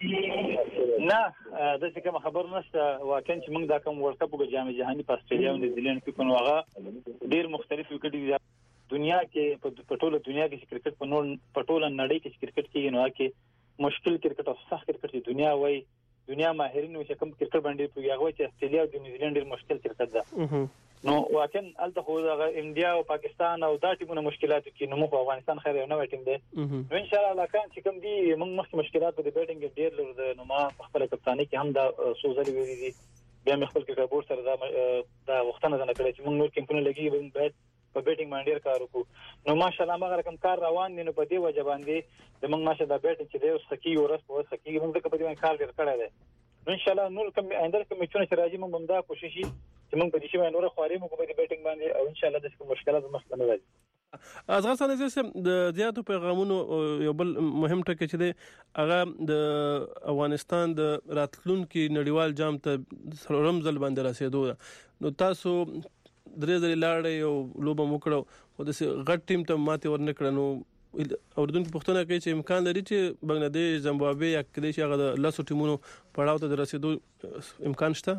نه د څه کوم خبر نشته واکن چې موږ دا کوم ورلد کپ په جام جهاني په استرالیا او نیوزیلند کې کوم هغه ډیر مختلف وکټ دي دنیا کې په ټوله دنیا کې کرکټ په ټوله نړۍ کې کرکټ کې نو کې مشکل کرکټ او سخت کرکټ دی دنیا ماهرین چې کوم کرکټ باندې پوهیږي چې استرالیا او نیوزیلند ډیر مشکل کرکټ ده نو واکن الته خو د انډیا او پاکستان او دا ټیمونه مشکلات کې نو مو افغانستان خیر نه وټیم دي نو ان شاء الله کان چې کوم دي موږ مخکې مشکلات په بیټینګ ډیر لري نو ما خپل کپتانی کې هم دا سوزلي ویلي دي بیا مې خپل کې بورډ سره دا وختونه نه کړی چې موږ نور کمپونه لګي باید په بیټینګ باندې ډیر کار وکړو نو ماشاءالله موږ کوم کار روان دي نو په دې وجه باندې د موږ ماشه دا بیټینګ چې دی اوس حقيقي ورس په حقيقي موږ په دې کار ډیر کړی دی نو ان شاء الله نور کوم اندر کوم چې راځي موږ هم دا کوشش چې موږ په دې شی باندې نور خواري موږ په دې بیټینګ باندې او ان شاء الله د کوم مشکلات مخ نه راځي
ازغه سره چې د زیاتو پیغامونو یو بل مهم ټکی چې دی هغه د افغانستان د راتلونکو نړیوال جام ته رمزل باندې رسیدو نو تاسو درې ځلې لاړې او لوبه وکړو خو د غټ ټیم ته ماته ورنکړه نو اردن پښتنه کوي چې امکان لري چې بنگلاديش زیمبابوے یا کله چې هغه د لاسو ټیمونو پړاو ته رسیدو امکان شته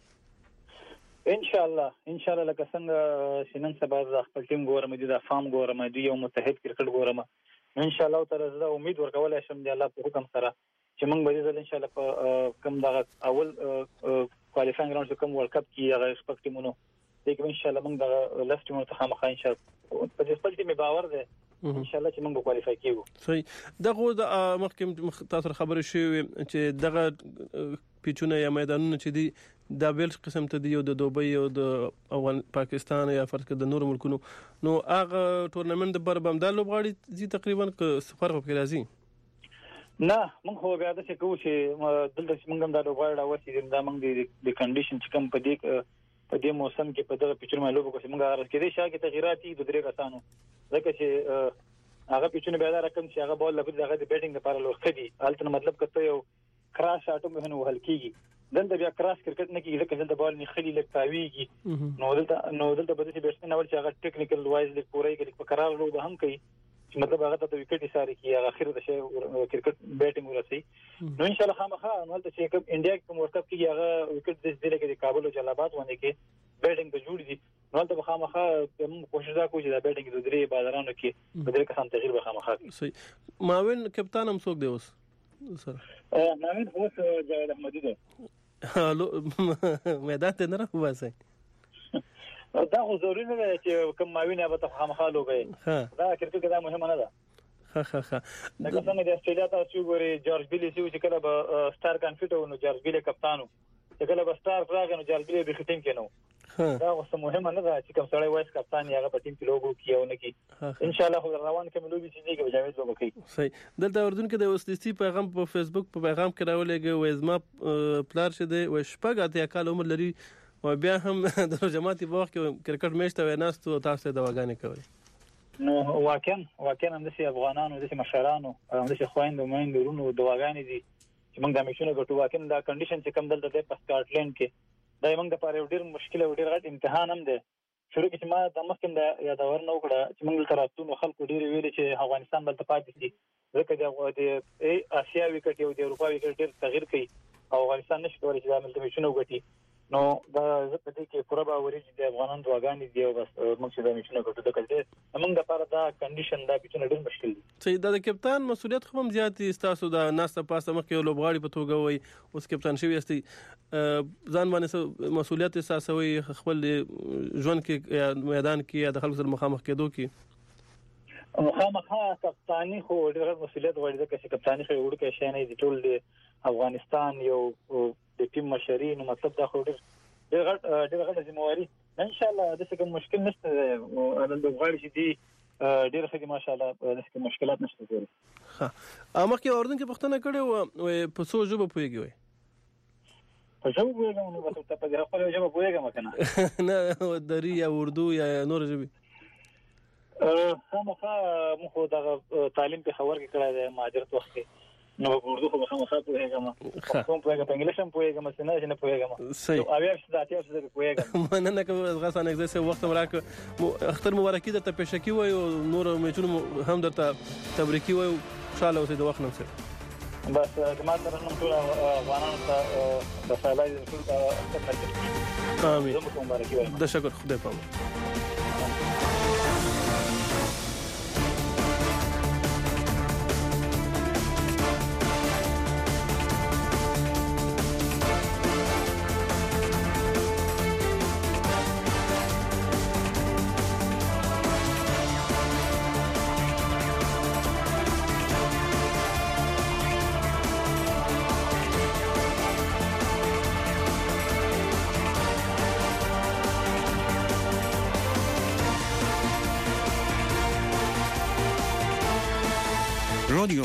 ان شاء الله لکه څنګه شنن سبا خپل ټیم ګورم دي د فارم ګورم دي یو متحد کرکټ ګورم ان شاء الله تعالی زه امید ورکول شم د الله په حکم سره چې موږ به ځل ان شاء الله په کم دا اول کوالیفاینګ راوند کوم ورلد کپ کې هغه سپک ټیمونو دغه ان شاء الله موږ د لاست ټیمونو ته خامخا ان شاء الله په خپل ټیم باور ده ان شاء الله چې موږ به کوالیفای کیږو
صحیح دغه د مخکې تاسو خبرې شوې چې دغه پیچونه یا میدانونه چې دي دا بیل قسم ته دی یو د دوبۍ او د افغان پاکستان یا فرض کړه د نور ملکونو نو هغه ټورنمنت پر بمدار لوبغاړي زی تقریبا صفر په راځي
نه موږ خو بیا د څه کوو چې دلته موږ هم دا لوبغاړي راوځي دا موږ د کنډیشن چې کوم په دې موسم کې په دغه پیچونو باندې لوبو کوم موږ غواړو چې شاګه تغیرات دي د درې کسانو ځکه چې هغه پیچونه بیا دا رقم چې هغه بال لپاره دغه د بیټینګ لپاره لوخه دي البته مطلب کته یو کراس شاټو مهنه وهل کیږي دلته بیا کراس کرکټ نه کیږي ځکه دلته بال نه خلی لک تاویږي نو دلته به د بیټسمن اول چې هغه ټیکنیکل وایز لیک پورای کې په قرار لوب هم کوي چې مطلب هغه ته وکټ ساري کی هغه اخر د شی کرکټ بیټینګ ورسي نو ان شاء الله خامخا نو ته چې کوم انډیا کې ورلد کپ کې هغه وکټ د دې لګي د کابل او جلال آباد باندې کې بیټینګ به جوړ دي نو ته خامخا موږ کوشش وکړو چې دا بیټینګ د درې بازارانو کې د درې کسان تغییر به خامخا
صحیح ماوین کپتان هم څوک دی اوس
سره ماوین اوس جاوید احمدی دی
میدان ته نه راوځي
دا خو ضروري نه دی چې کوم ماوین یا به خامخا لوبي دا کرکټ دا مهمه نه ده
ها
دا څنګه د استرالیا تاسو ګوري جورج بیلی چې کله به ستار کانفیټ او جورج بیلی کپتانو چې کله به ستار راغی نو جورج بیلی به ختم کینو دا اوس مهمه نه ده چې کوم سړی وایس کپتان یا په ټیم کې لوګو کیو نه کی ان شاء الله خو روان کوم لوبي چې دی جاوید لوګو کوي
صحیح دلته اردن کې د اوسدستی پیغام په فیسبوک په پیغام کې راولېږي وېزما پلار شه دی و شپږ اتیا کال عمر لري او بیا هم د جماعتي په وخت کې کرکټ میچ ته وناستو تاسو د دواګانې کوي
نو واقعا هم د افغانانو د مشرانو هم د خويندو مېندورونو دواګانې دي چې موږ د میچونو غټو واقعا دا کنډیشن چې کم دلته په سکاټلند کې دا موږ د پاره ډیر مشکل او ډیر غټ امتحان هم دی شروع کې ما د مخکې د یادور نه وکړه چې موږ تراتونو خلکو ډیر ویل چې افغانستان بل ته پاتې دي ځکه د اسیا وکټ او د اروپا وکټ ډیر تغییر کوي او افغانستان نشي کولای چې دا ملته میچونو وګټي نو دا زه په دې کې پوره باوري چې د افغانانو دواګانې دی او بس موږ چې دا میچونه کوو د کله موږ د لپاره دا کنډیشن دا پیچونه ډېر مشکل دي
صحیح دا د کپتان مسولیت خو هم زیات تاسو دا ناسته پاسه مخکې لوبغاړي په توګه وي اوس کپتان شوی استي ځان باندې مسولیت احساسوي خپل ژوند کې میدان کې د خلکو سره مخامخ کېدو کې
مخامخ کپتانی خو ډېر مسولیت غواړي چې کپتانی خو وړ کې شي نه دي ټول د افغانستان یو د ټیم مشرین مطلب دا خو ډېر غټ ذمہواری ان شاء الله د څه کوم مشکل نشته او د غواړي چې دی ډیر ښه دي ماشاءالله د مشکلات نشته کوي.
ها اما کې اوردن کې پښتنه کړي او په څو ژبه پويږي وي
په ژبه پويږم نو ته په دې خپل ژبه پويږم کنه
نه دري یا اردو یا نور ژبه
خامخا مخه د تعلیم په خبر کې کړای دی ماجرت وخت نو اردو خو خامخا پويږم کوم پويږم په انګلیش هم پويږم څنګه نه پويږم او بیا څه داتیا څه پويږم
مننه کوم غسان اگزه وخت مراک اختر مبارکي درته پېښکی وای او نور میچونو هم درته تبریکي وای خوشاله اوسې د وخت نم سره
بس جماعت درنه ټول افغانانو ته د سالای ټول
امين د شکر خدای په